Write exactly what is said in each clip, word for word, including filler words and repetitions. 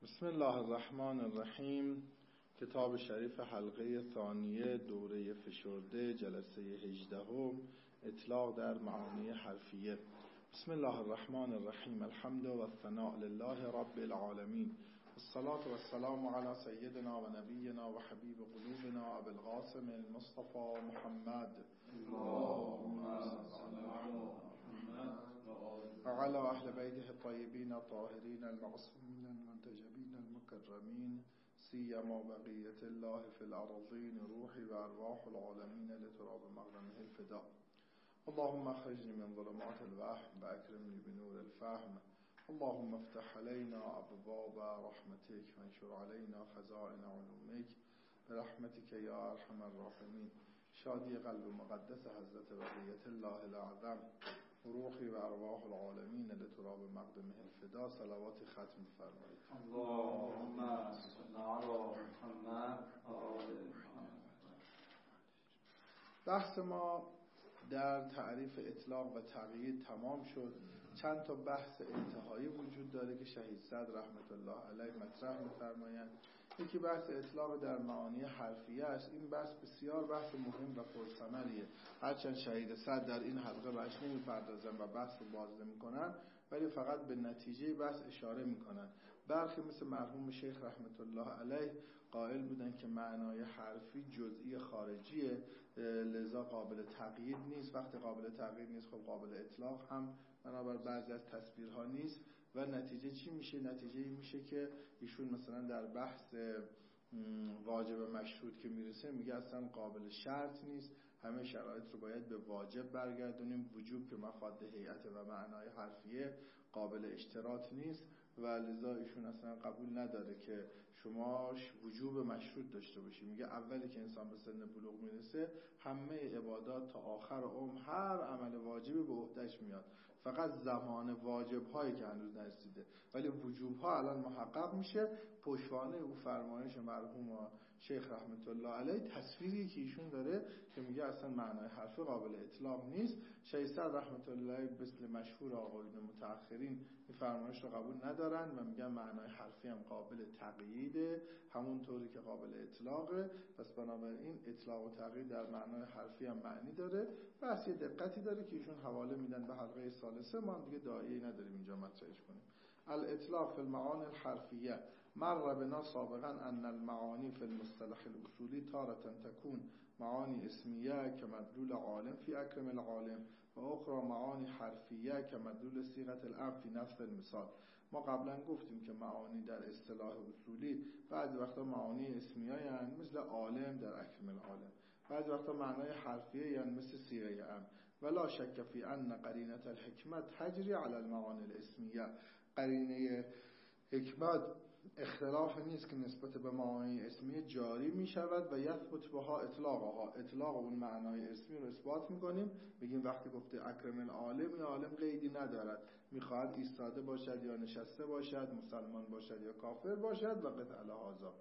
بسم الله الرحمن الرحیم. کتاب شریف حلقه ثانیه دوره فشرده جلسه هجدهم، اطلاق در معانی حرفیه. بسم الله الرحمن الرحیم. الحمد و الثناء لله رب العالمین، الصلاة والسلام علی سیدنا و نبینا و حبیب قلوبنا ابی القاسم المصطفى محمد وعلى اهل بیته الطیبین الطاهرین المعصومین المنتجبین المکرمین، سیما بقیة الله فی الارضین، روحی و ارواح العالمین لتراب مغرمه الفداء. اللهم اخرجني من ظلمات الوهم واكرمني بنور الفهم. اللهم افتح علينا ابواب رحمتك وانشر علينا خزائن علومك برحمتك یا ارحم الراحمین. شادی قلب مقدس حضرت بقیة الله الاعظم، روحی و ارواح العالمین لتراب مقدمه الفدا. صلوات ختم فرمایید. اللهم صل علی محمد و آل محمد. بحث ما در تعریف اطلاق و تقیید تمام شد. چند تا بحث انتهایی وجود داره که شهید صدر رحمت الله علیه مطرح می‌فرمایند. یکی بحث اطلاق در معانی حرفیه است. این بحث بسیار بحث مهم و پرثمریه، هرچند شهید صدر در این حلقه بهش نمی‌پردازن و بحث رو باز نمی‌کنن، ولی فقط به نتیجه بحث اشاره می‌کنن. برخی مثل مرحوم شیخ رحمت الله علیه قائل بودن که معنای حرفی جزئی خارجیه، لذا قابل تقیید نیست. وقتی قابل تقیید نیست، خب قابل اطلاق هم بنابر بعضی از تصویرها نیست. و نتیجه چی میشه؟ نتیجه این میشه که ایشون مثلا در بحث واجب و مشروط که میرسه میگه اصلا قابل شرط نیست، همه شرایط رو باید به واجب برگردونیم. وجوب که مفاد هیئت و معنای حرفیه قابل اشتراط نیست و لذا ایشون اصلا قبول نداره که شما وجوب مشروط داشته باشی. میگه اولی که انسان به سن بلوغ میرسه همه عبادات تا آخر عمر هر عمل واجبی به عهدهش میاد، فقط زمان واجب هایی که هنوز نرسیده، ولی وجوب ها الان محقق میشه. پشتوانه او فرمایش مرحوم شیخ رحمت الله علیه تصویری که ایشون داره که میگه اصلا معنای حرف قابل اطلاق نیست. شیخ صدر رحمت الله علیه مثل مشهور آقایون متأخرین این فرمایش رو قبول ندارن و میگن معنای حرفی هم قابل تقییده، همون طوری که قابل اطلاقه. پس بنابراین اطلاق و تقیید در معنای حرفی هم معنی داره. بس یه دقتی داره که ایشون حواله میدن به حلقه ثالثه، ما دیگه داعیه نداریم اینجا مطرحش کنیم. الاطلاق فی المعانی الحرفیه. مر بنا سابقا ان المعانی فی المصطلح الاصولی تارة تكون معانی اسمیه که مدلول عالم فی اکرم العالم و اخرى معانی حرفیه که مدلول صیغه الامر فی نفس المثال. ما قبلا گفتیم که معانی در اصطلاح اصولی بعضی وقتا معانی اسمیه یعنی مثل عالم در اکرم العالم، بعضی وقتا معنای حرفیه یعنی مثل صیغه امر. ولا شک فی ان قرینه الحکمت تجری علی المعانی الاسمیه. قرینه حکمت اختلاف نیست که نسبت به معانی اسمی جاری می شود و یثبت بها اطلاقها. اطلاق اون معنای اسمی رو اثبات می کنیم. بگیم وقتی گفته اکرم العالم، یا عالم قیدی ندارد، میخواهد ایستاده باشد یا نشسته باشد، مسلمان باشد یا کافر باشد و قطع لحاظا.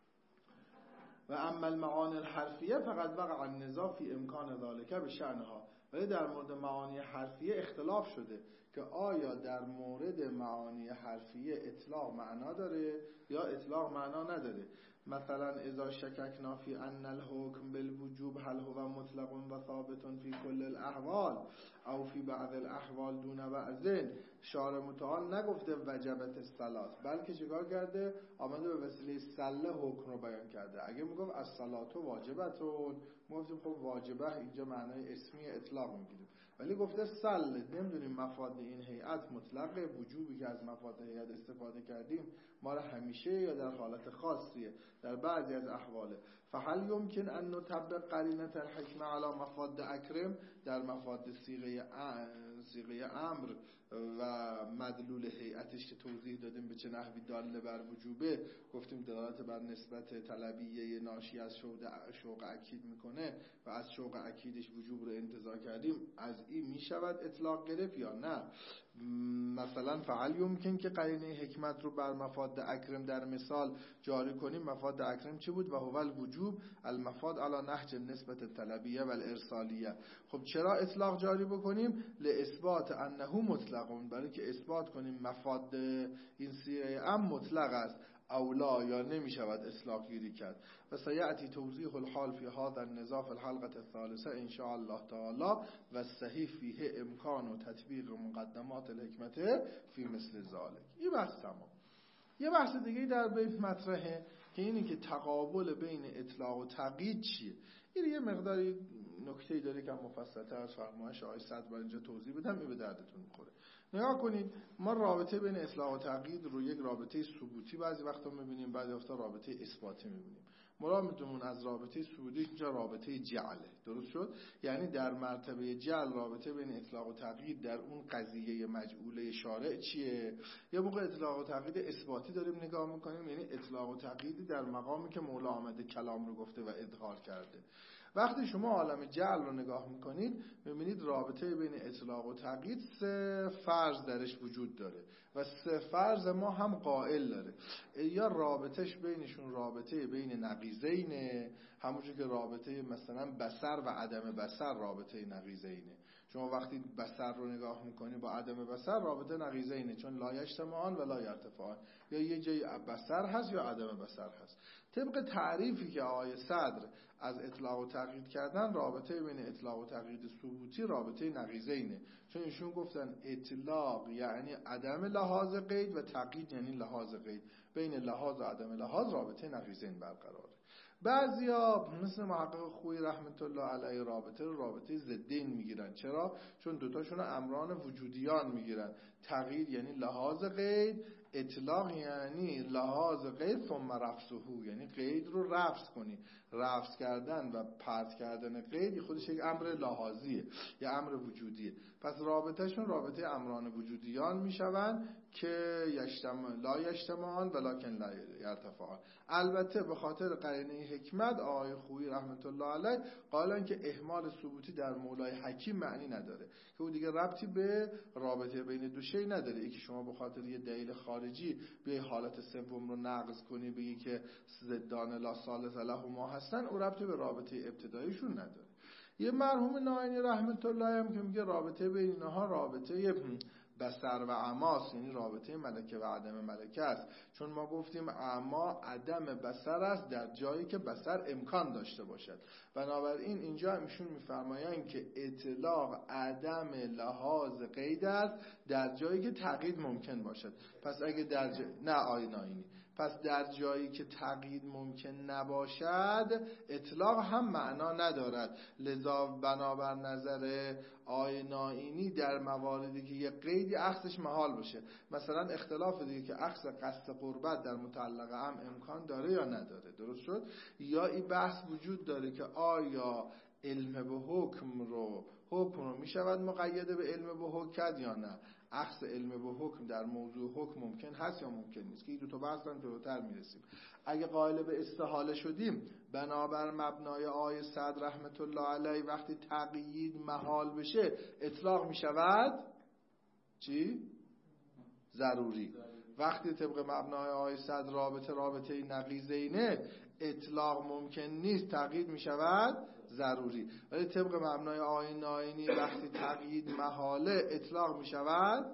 و اما المعانی الحرفیه فقط وقع النزاع فی امکان ذالک بشأنها. ولی در مورد معانی حرفیه اختلاف شده که آیا در مورد معانی حرفیه اطلاق معنا داره یا اطلاق معنا نداره. مثلا اذا شککنا فی ان الحکم بالوجوب هل هو مطلق و ثابت فی کل الاحوال او فی بعض الاحوال دون بعض. شارع متعال نگفته وجبت الصلاة، بلکه چیکار کرده؟ آمده به وسیله سله حکم رو بیان کرده. اگه میگفت الصلاة واجبتون، ما گفتیم خب واجبه اینجا معنای اسمی اطلاق میگیریم، ولی گفته سله. نمیدونیم مفاد این هیئت مطلقه، وجوبی که از مفاد هیئت استفاده کردیم ما همیشه یا در حالت خاصیه، در بعضی از احواله. فهل یمکن ان نطبق قرینه الحکمه علی مفاد اکرم، در مفاد صیغه صیغه امر و مدلول هیئتش که توضیح دادیم به چه نحوی داله بر وجوبه. گفتیم دلالت بر نسبت طلبیه ناشی از شوق اکید میکنه و از شوق اکیدش وجوب رو انتزاع کردیم. از این میشود اطلاق گرفت یا نه؟ مثلا فعل یمکن که قرینه حکمت رو بر مفاد اکرم در مثال جاری کنیم. مفاد اکرم چی بود؟ و هو الوجوب المفاد علی نهج نسبت طلبیه و الارسالیه. خب چرا اطلاق جاری بکنیم؟ لاثبات انه مطلق، برای که اثبات کنیم مفاد این صیغه ام مطلق است. اولا یا نمی شود اطلاق گیری کرد. و سیأتی توضیح الحال فی هذا النزاع فی الحلقه الثالثه ان شاء الله تعالی و صحیح فیه امکان و تطبیق مقدمات الحکمت فی مثل ذالک. این بحث تمام. یه بحث دیگه در بیت مطرحه که اینه که تقابل بین اطلاق و تقیید چیه. این یه مقداری نکته‌ای داره که مفصل‌تر از فرمایش آقای صدر برای اینجا توضیح بدم، این به دردتون می‌خوره. نگاه کنید، ما رابطه بین اطلاق و تقیید رو یک رابطه ثبوتی بعضی وقتا می‌بینیم، بعضی وقتا رابطه اثباتی می‌بینیم. مرادمون از رابطه ثبوتی اینجا رابطه جعله. درست شد؟ یعنی در مرتبه جعل رابطه بین اطلاق و تقیید در اون قضیه مجعوله شارع چیه؟ یه موقع اطلاق و تقیید اثباتی داریم نگاه می‌کنیم، یعنی اطلاق و تقیید در مقامی که مولا آمده کلام رو گفته و اظهار کرده. وقتی شما عالم جعل رو نگاه میکنید میبینید رابطه بین اطلاق و تقیید سه فرض درش وجود داره و سه فرض ما هم قائل داره. یا رابطهش بینشون رابطه بین نقیضینه، همونجور که رابطه مثلا بصر و عدم بصر رابطه نقیضینه. شما وقتی بصر رو نگاه میکنی با عدم بصر رابطه نقیضینه، چون لا یجتمعان و لا یرتفعان، یا یه جای بصر هست یا عدم بصر هست. طبق تعریفی که آقای صدر از اطلاق و تقیید کردن، رابطه بین اطلاق و تقیید ثبوتی رابطه نقیضینه، چون ایشون گفتن اطلاق یعنی عدم لحاظ قید و تقیید یعنی لحاظ قید. بین لحاظ و عدم لحاظ رابطه نقیضین برقراره. بعضیا مثل محقق خویی رحمت الله علیه رابطه رو رابطه ضدین میگیرن. چرا؟ چون دوتاشون امران وجودیان میگیرن. تقیید یعنی لحاظ قید، اطلاق یعنی لحاظ قید ثم رفضه، یعنی قید رو رفض کنی. رفض کردن و پرت کردن قید خودش یک امر لحاظیه، یک امر وجودیه. پس رابطهشون رابطه امران وجودیان میشون که یجتمع لا یجتمعان ولکن لا یرتفعان. البته به خاطر قرینه حکمت آقای خویی رحمت الله علیه قالن که اهمال ثبوتی در مولای حکیم معنی نداره، که اون دیگه ربطی به رابطه بین دو شی نداره. یکی شما به خاطر یه دلیل خارجی به حالت سوم رو نقض کنی بگی که ضدان لا ثالث لهما هستن، اون ربطی به رابطه ابتداییشون نداره. یه مرحوم ناینی رحمت الله هم که میگه رابطه بین اینها رابطه بصر و عماست، یعنی رابطه ملکه و عدم ملکه است. چون ما گفتیم اما عدم بصر است در جایی که بصر امکان داشته باشد. بنابراین اینجا ایشون میفرمایند که اطلاق عدم لحاظ قید است در جایی که تقیید ممکن باشد. پس اگه در جای... نه آی ناینی پس در جایی که تقیید ممکن نباشد اطلاق هم معنا ندارد. لذا بنابر نظر آی ناینی در مواردی که یه قیدی اخذش محال باشه، مثلا اختلاف دیگه که اخذ قصد قربت در متعلقه هم امکان داره یا نداره. درست شد؟ یا این بحث وجود داره که آیا علم به حکم رو حکم رو میشود مقیده به علم به حکم یا نه. اخذ علم به حکم در موضوع حکم ممکن هست یا ممکن نیست، که این دو تا بحث رو جلوتر میرسیم. اگه قائل به استحاله شدیم بنابر مبنای آیه صدر رحمت الله علیه وقتی تقیید محال بشه اطلاق میشود چی؟ ضروری. وقتی طبق مبنای آیه صدر رابطه رابطه نقیضینه اطلاق ممکن نیست تقیید میشود ضروری. ولی طبق مبنای آیه ناینی وقتی تقیید محاله اطلاق میشود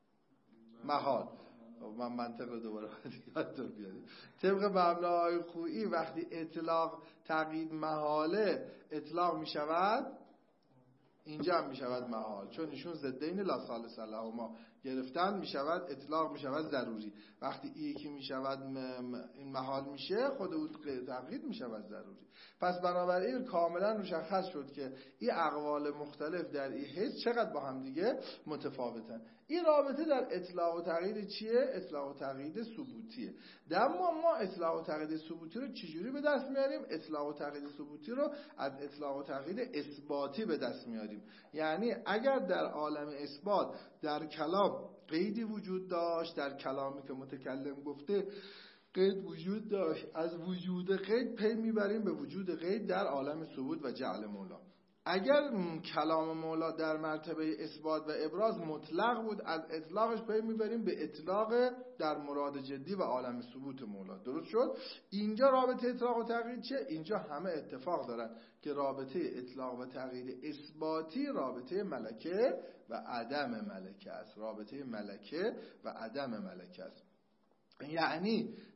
محال. من منطق رو دوباره یادتون بیارید. طبق مبنای آیه خویی وقتی اطلاق تقیید محاله اطلاق میشود اینجا هم میشود محال، چون ایشون ضدین لا ثالث لهما گرفتن میشود اطلاق میشود ضروری. وقتی یکی میشود این محال میشه خود اون تقیید میشود ضروری. پس بنابراین کاملا مشخص شد که این اقوال مختلف در این حیث چقدر با هم دیگه متفاوتن. این رابطه در اطلاق و تقیید چیه؟ اطلاق و تقیید ثبوتیه. در ما ما اطلاق و تقیید ثبوتی رو چجوری به دست میاریم؟ اطلاق و تقیید ثبوتی رو از اطلاق و تقیید اثباتی به دست میاریم. یعنی اگر در عالم اثبات در کلام قیدی وجود داشت، در کلامی که متکلم گفته قید وجود داشت، از وجود قید پی میبریم به وجود قید در عالم ثبوت و جعل مولا. اگر کلام مولا در مرتبه اثبات و ابراز مطلق بود، از اطلاقش پی میبریم به اطلاق در مراد جدی و عالم ثبوت مولا. درست شد؟ اینجا رابطه اطلاق و تقیید چه؟ اینجا همه اتفاق دارن که رابطه اطلاق و تقیید اثباتی رابطه ملکه و عدم ملکه است. رابطه ملکه و عدم ملکه است. یعنی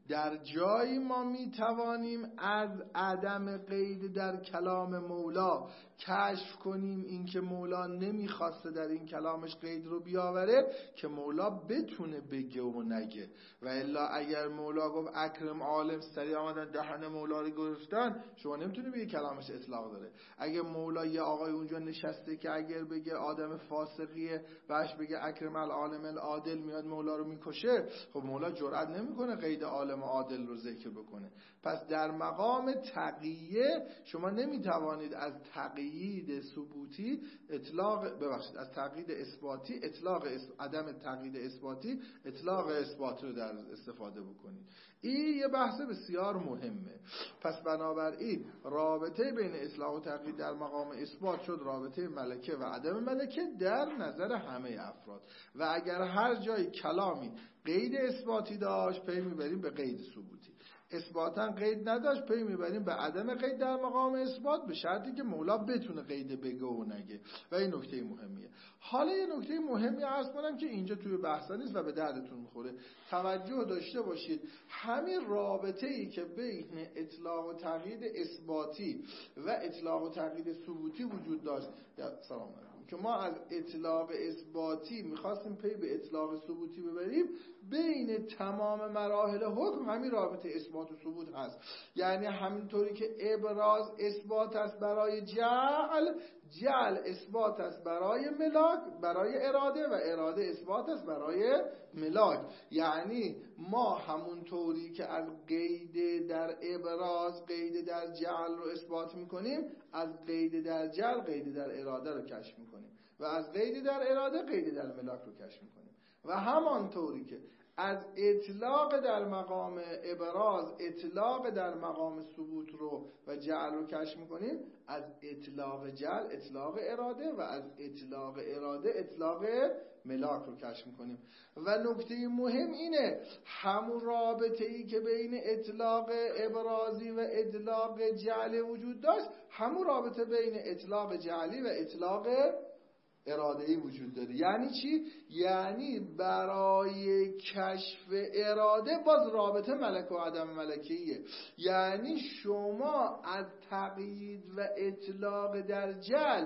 در جایی ما می توانیم از عدم قید در کلام مولا کشف کنیم اینکه مولا نمیخواسته در این کلامش قید رو بیاوره که مولا بتونه بگه و نگه. و الا اگر مولا گفت اکرم عالم، سریع آمدن دهن مولا رو گرفتن، شما نمیتونی بگی کلامش اطلاق داره. اگه مولا یه آقای اونجا نشسته که اگر بگه آدم فاسقیه بهش بگه اکرم العالم العادل، میاد مولا رو میکشه، خب مولا جرئت نمیکنه قید عالم عادل رو ذکر بکنه. پس در مقام تقیه شما نمیتوانید از تقیید ثبوتی اطلاق ببخشید از تقیید اثباتی اطلاق عدم تقیید اثباتی اطلاق اثبات رو در استفاده بکنید. این یه بحث بسیار مهمه. پس بنابراین رابطه بین اطلاق و تقیید در مقام اثبات شد رابطه ملکه و عدم ملکه در نظر همه افراد. و اگر هر جای کلامی قید اثباتی داشت پی میبریم به قید ثبوتی، اثباتا قید نداشت پی میبریم به عدم قید در مقام اثبات، به شرطی که مولا بتونه قید بگه و نگه. و این نکته مهمیه. حالا یه نکته مهمی عرض کنم که اینجا توی بحثا نیست و به دردتون میخوره. توجه داشته باشید همین رابطه ای که بین اطلاق و تقیید اثباتی و اطلاق و تقیید ثبوتی وجود داشت، سلام علیکم، که ما از اطلاق اثباتی میخواستیم پی به اطلاق ثبوتی ببریم، بین تمام مراحل حکم همین رابطه اثبات و ثبوت هست. یعنی همینطوری که ابراز اثبات است برای جعل، جعل اثبات است برای ملاک، برای اراده، و اراده اثبات است برای ملاک. یعنی ما همونطوری که از قید در ابراز قید در جعل رو اثبات میکنیم، از قید در جعل قید در اراده رو کشف میکنیم و از قید در اراده قید در ملاک رو کشف میکنیم. و همانطوری که از اطلاق در مقام ابراز اطلاق در مقام ثبوت رو و جعل رو کشف میکنیم، از اطلاق جعل اطلاق اراده و از اطلاق اراده اطلاق ملاک رو کشف میکنیم. و نکته مهم اینه همون رابطه ای که بین اطلاق ابرازی و اطلاق جعلی وجود داشت، همون رابطه بین اطلاق جعلی و اطلاق اراده‌ای وجود داره. یعنی چی؟ یعنی برای کشف اراده باز رابطه ملک و عدم ملکیه. یعنی شما از تقیید و اطلاق در جعل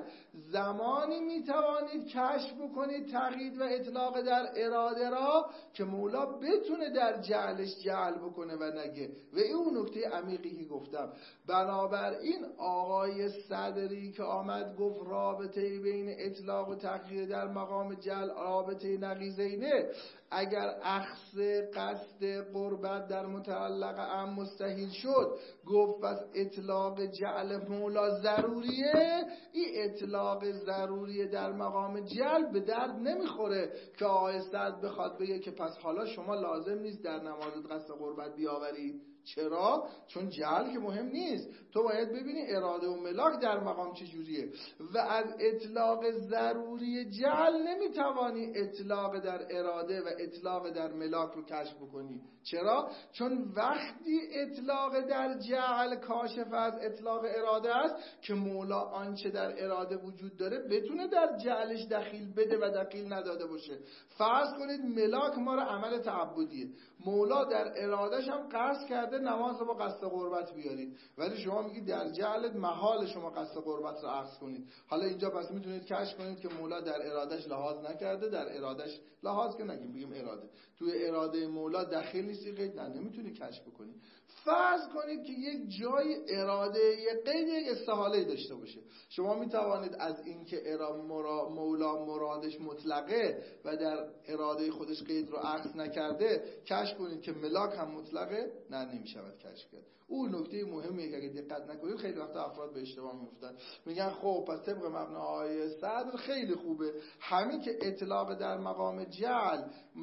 زمانی میتوانید کشف بکنید تقیید و اطلاق در اراده را که مولا بتونه در جعلش جعل بکنه و نگه. و این اون نکته عمیقی که گفتم. بنابراین آقای صدری که آمد گفت رابطه بین اطلاق و تقیید در مقام جعل رابطه نقیضینه، اگر اخذ قصد قربت در متعلق ام مستحیل شد، گفت پس اطلاق جعل مولا ضروریه. این اطلاق ضروریه در مقام جعل به درد نمیخوره که آقای صدر بخواد بگه که پس حالا شما لازم نیست در نمازت قصد قربت بیاورید. چرا؟ چون جعل که مهم نیست، تو باید ببینی اراده و ملاک در مقام چجوریه. و از اطلاق ضروری جعل نمیتوانی اطلاق در اراده و اطلاق در ملاک رو کشف بکنی. چرا؟ چون وقتی اطلاق در جعل کاشف از اطلاق اراده است که مولا آنچه در اراده وجود داره بتونه در جعلش دخیل بده و دخیل نداده باشه. فرض کنید ملاک ما رو عمل تعبدیه، مولا در ارادهش هم قصد کرده نماز رو با قصد قربت بیارید، ولی شما میگید در جعلت محال شما قصد قربت رو عکس کنید. حالا اینجا پس میتونید کشف کنید که مولا در ارادهش لحاظ نکرده، در ارادهش لحاظ که نگیم بگیم اراده، توی اراده مولا دخیل نیستی قید نه نمیتونی کشف بکنی. فرض کنید که یک جای اراده یک قید یک استحاله داشته باشه، شما میتوانید از اینکه مرا مولا مرادش مطلقه و در اراده خودش قید رو عکس نکرده کشف کنید که ملاک هم مطلقه نه نمیشود کشف کرد. اون نکته مهمیه که اگه دقت نکنید خیلی وقتا افراد به اشتباه میفتن، میگن خب پس طبق مبنای صدر خیلی خوبه، همین که اطلاق در مقام جعل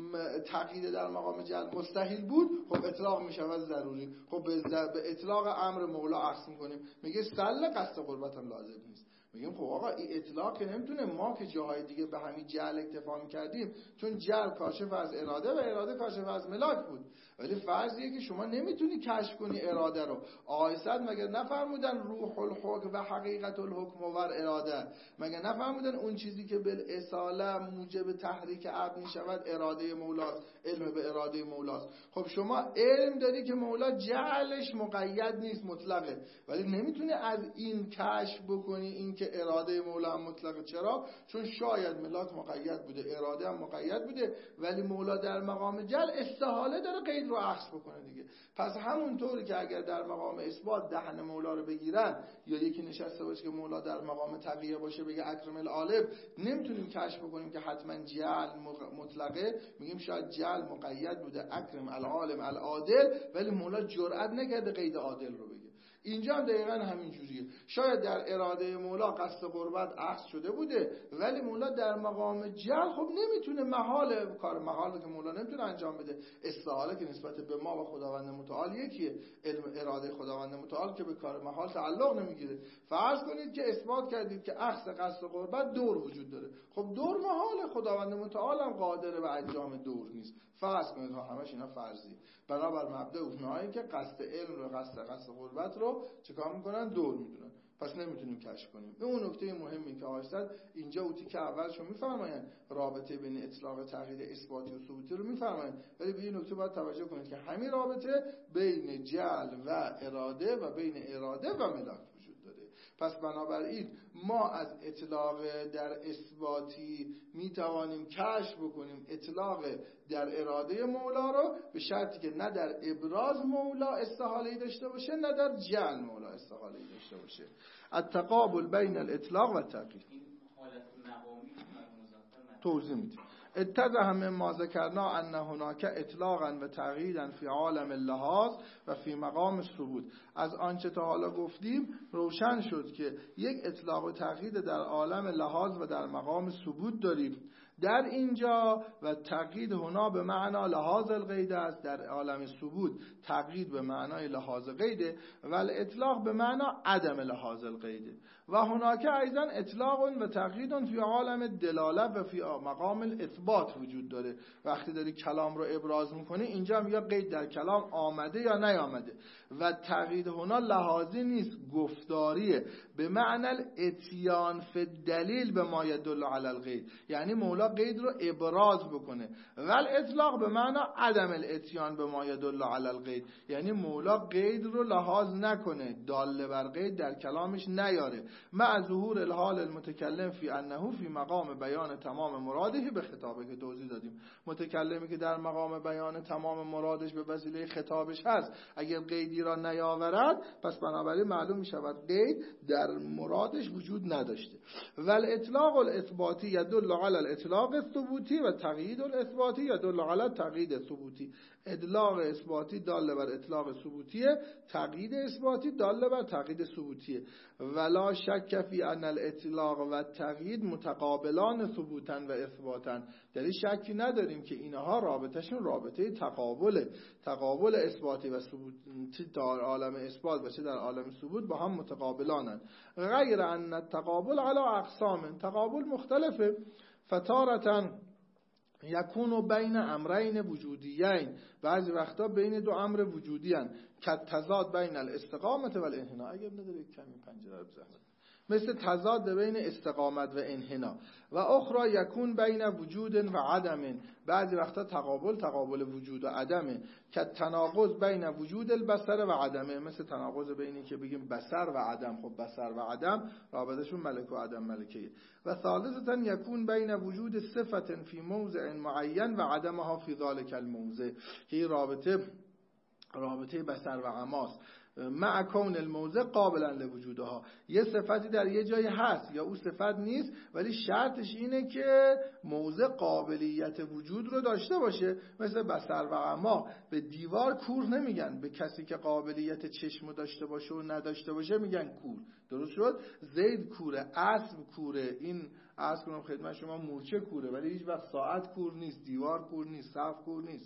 تقیید در مقام جعل مستحیل بود، خب اطلاق میشود ضروری. خب به اطلاق امر مولا عکس میکنیم، میگه سل قصد قربت هم لازم نیست. میگیم خب آقا این اطلاق که نمیتونه، ما که جاهای دیگه به همین جعل اکتفا می‌کردیم چون جعل کاشف از اراده و اراده کاشف از ملاک بود. ولی فرضیه که شما نمیتونی کشف کنی اراده رو. آقای صد مگر نفرمودن روح الحکم و حقیقت الحکم و اراده؟ مگر نفرمودن اون چیزی که بالاصاله موجب تحریک عقل میشود اراده مولاست، علم به اراده مولاست؟ خب شما علم داری که مولا جعلش مقید نیست، مطلقه، ولی نمیتونی از این کشف بکنی این که اراده مولا هم مطلقه. چرا؟ چون شاید ملاک مقید بوده، اراده هم مقید بوده، ولی مولا در مقام جعل استحاله داره قید رو عکس بکنه دیگه. پس همونطوری که اگر در مقام اثبات دهن مولا رو بگیرن یا یکی نشسته باشه که مولا در مقام تقیه باشه بگه اکرم العالم، نمیتونیم کشف بکنیم که حتما جعل مطلقه، میگیم شاید جعل مقید بوده اکرم العالم العادل، ولی مولا جرئت نکرده قید عادل رو بگه. اینجا هم دقیقا همین جوریه. شاید در اراده مولا قصد قربت عکس شده بوده، ولی مولا در مقام جعل خب نمیتونه، محال، کار محاله که مولا نمیتونه انجام بده. استحاله که نسبت به ما و خداوند متعال یکیه، علم اراده خداوند متعال که به کار محال تعلق نمیگیره. فرض کنید که اثبات کردید که عکس قصد قربت دور وجود داره، خب دور محال، خداوند متعال هم قادر به انجام دور نیست. فرض کنید ها، همش اینا فرضی. بنابر مبدأ اونایی که قصد علم رو، قصد قصد قربت رو چیکار میکنن؟ دور میدونن. پس نمیتونیم کشف کنیم. اون نکته مهمی که آیستد اینجا اوتی که اولشو میفرماین رابطه بین اطلاق تقیید اثباتی و ثبوتی رو میفرماین، ولی به این نکته باید توجه کنید که همین رابطه بین جعل و اراده و بین اراده و ملاک وجود داره. پس بنابراین ما از اطلاق در اثباتی میتوانیم کشف بکنیم اطلاق در اراده مولا رو، به شرطی که نه در ابراز مولا استحاله‌ای داشته باشه، نه در جعل مولا استحاله‌ای داشته باشه. التقابل بین الاطلاق و تقیید. توضیح میدیم. اتضح مما ذکرنا ان هناک اطلاقا و تقییدا فی عالم اللحاظ و فی مقام ثبوت. از آنچه تا حالا گفتیم روشن شد که یک اطلاق و تقیید در عالم لحاظ و در مقام ثبوت داریم در اینجا، و تقیید هنا به معنا لحاظ القید است، در عالم ثبوت تقیید به معنای لحاظ قیده و الاطلاق به معنا عدم لحاظ القیده. و هناک ایضا اطلاق و تقیید فی عالم دلاله و فی مقام الاثبات وجود داره. وقتی داری کلام رو ابراز میکنی اینجا هم یا قید در کلام آمده یا نیامده. و تقیید هنا لحاظی نیست، گفتاریه، به معنی الاتیان فی دلیل به ما یدل علی القید، یعنی مولا قید رو ابراز بکنه. و الاطلاق به معنی عدم الاتیان به ما یدل علی القید، یعنی مولا قید رو لحاظ نکنه، داله بر قید در کلامش نیاره. مع ظهور الحال المتکلم فی انه فی مقام بیان تمام مراده به خطابه که توضیح دادیم. متکلمی که در مقام بیان تمام مرادش به وسیله خطابش هست، اگر قیدی را نیاورد پس بنابراین معلوم می شود قید در مرادش وجود نداشته. و الاطلاق الاثباتی یدل علی الاطلاق الثبوتی و تقیید الاثباتی یدل علی تقیید الثبوتی. اطلاق اثباتی دال بر اطلاق ثبوتیه، تقیید اثباتی دال بر تقیید ثبوتیه. ولا شک فی ان الاطلاق و تقیید متقابلان ثبوتا و اثباتا. در این شکی نداریم که اینها رابطهشون رابطه تقابله، تقابل اثباتی و ثبوتی در عالم اثبات و چه در عالم ثبوت با هم متقابلانن. غیر ان التقابل علی اقسام، تقابل مختلفه. فتارة یکونو بین امرین وجودیین، بعضی وقتا بین دو امر وجودی هن که تضاد بین الاستقامت و الانحنا. اگر نداره کمی پنجره رو بزنید، مثل تضاد بین استقامت و انحنا. و اخرى یکون بین وجود و عدم، بعضی وقتا تقابل تقابل وجود و عدمه که تناقض بین وجود البصر و عدمه، مثل تناقض بینی که بگیم بصر و عدم. خب بصر و عدم رابطشون ملک و عدم ملکیه. و ثالثتا یکون بین وجود صفت فی موضع معین و عدمها فی ذلک الموضع، که این رابطه رابطه بصر و عماست. مع کون الموضع قابلا لوجودها، یه صفتی در یه جایی هست یا اون صفت نیست، ولی شرطش اینه که موضع قابلیت وجود رو داشته باشه. مثل بصر و عما، به دیوار کور نمیگن، به کسی که قابلیت چشم داشته باشه و نداشته باشه میگن کور. درست شد؟ زید کوره، اسب کوره، این عرض کنم خدمت شما مورچه کوره، ولی هیچ وقت ساعت کور نیست، دیوار کور نیست، سقف کور نیست.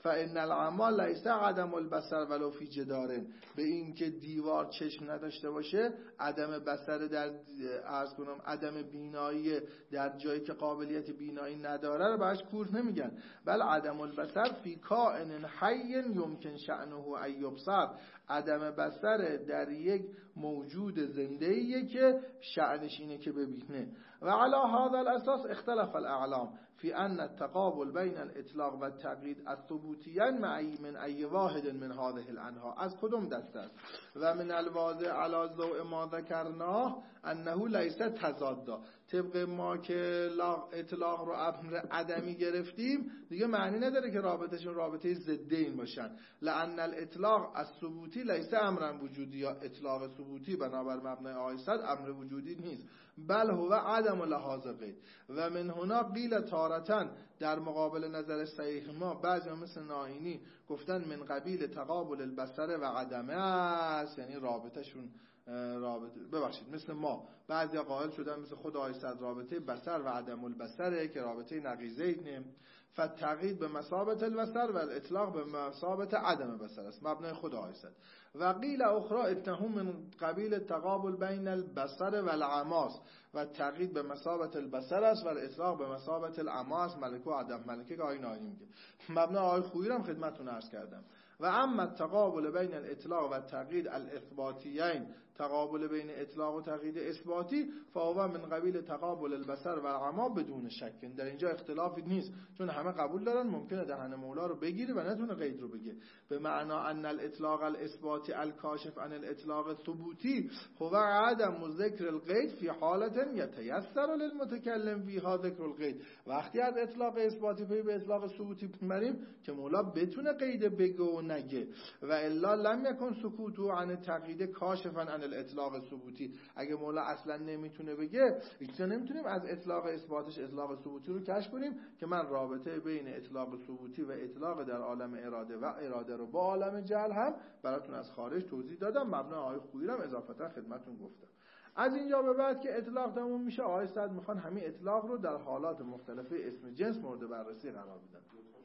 فان العما لیس عدم البصر ولو فی جدار، به این که دیوار چشم نداشته باشه عدم بصر، در عرض کنم عدم بینایی در جایی که قابلیت بینایی نداره رو بهش کور نمیگن، بل عدم البصر فی کائن حی یمکن شأنه ان یبصر، عدم بصر در یک موجود زنده‌ایه که شأنش اینه که ببینه. و علی هذا الاساس اختلف الاعلام فی ان التقابل بین الاطلاق و التقیید الثبوتیان معی من ای واحد من هذه الانها، از کدوم دسته است؟ و من الواضح علی ضوء ما ذکرناه انه لیس تضادا، طبق ما که اطلاق رو امر عدمی گرفتیم دیگه معنی نداره که رابطهشون رابطه ضدین باشن. لان الاطلاق الثبوتی لیس امرا وجودی، یا اطلاق ثبوتی بنابر مبنای آیه امر وجودی نیست، بل هو عدم لحاظ قید. و من هنا قیل تارتن، در مقابل نظر صحیح ما بعضی مثل نائینی گفتن من قبیل تقابل البصر و عدمه است، یعنی رابطهشون رابطه ببخشید مثل ما بعضی قائل شدن مثل خود آیه صد رابطه بصر و عدم البصره که رابطه نقیضین، فتقید به مثابت البصر و الاطلاق به مثابت عدم بصر است، مبنای خود آیه صد. و قیل اخرى اتهم من قبیل تقابل بین البصر و العماس، و تقید به مثابت البصر است و الاطلاق به مثابت العماس، ملک و عدم ملکه که آیه نایی میگه. مبنای آیه خویی رو خدمتتون عرض کردم. و اما تقابل بین الاطلاق و تقیید الاثباتیین، تقابل بین اطلاق و تقیید اثباتی، فهو من قبیل تقابل البصر و العما بدون شک، در اینجا اختلافی نیست چون همه قبول دارن ممکنه دهن مولا رو بگیره و نتونه قید رو بگه. به معنا ان الاطلاق الاثباتی الکاشف عن الاطلاق الثبوتی هو عدم ذکر القید فی حالت یتیسر للمتکلم فیها ذکر القید، وقتی از اطلاق اثباتی پی به اطلاق ثبوتی بریم که مولا بتونه قید بگه و نگه، و الا لم یکن سکوتو عن تقیید کاشفا عن الاطلاق ثبوتی، اگه مولا اصلا نمیتونه بگه اینجا نمیتونیم از اطلاق اثباتش اطلاق ثبوتی رو کشف کنیم که من رابطه بین اطلاق ثبوتی و اطلاق در عالم اراده و اراده رو با عالم جهل هم براتون از خارج توضیح دادم، مبنا آیه خویی رو اضافتا خدمتتون گفتم. از اینجا به بعد که اطلاق تموم میشه آیه صد میخوان همین اطلاق رو در حالات مختلفه اسم جنس مورد بررسی قرار بدن.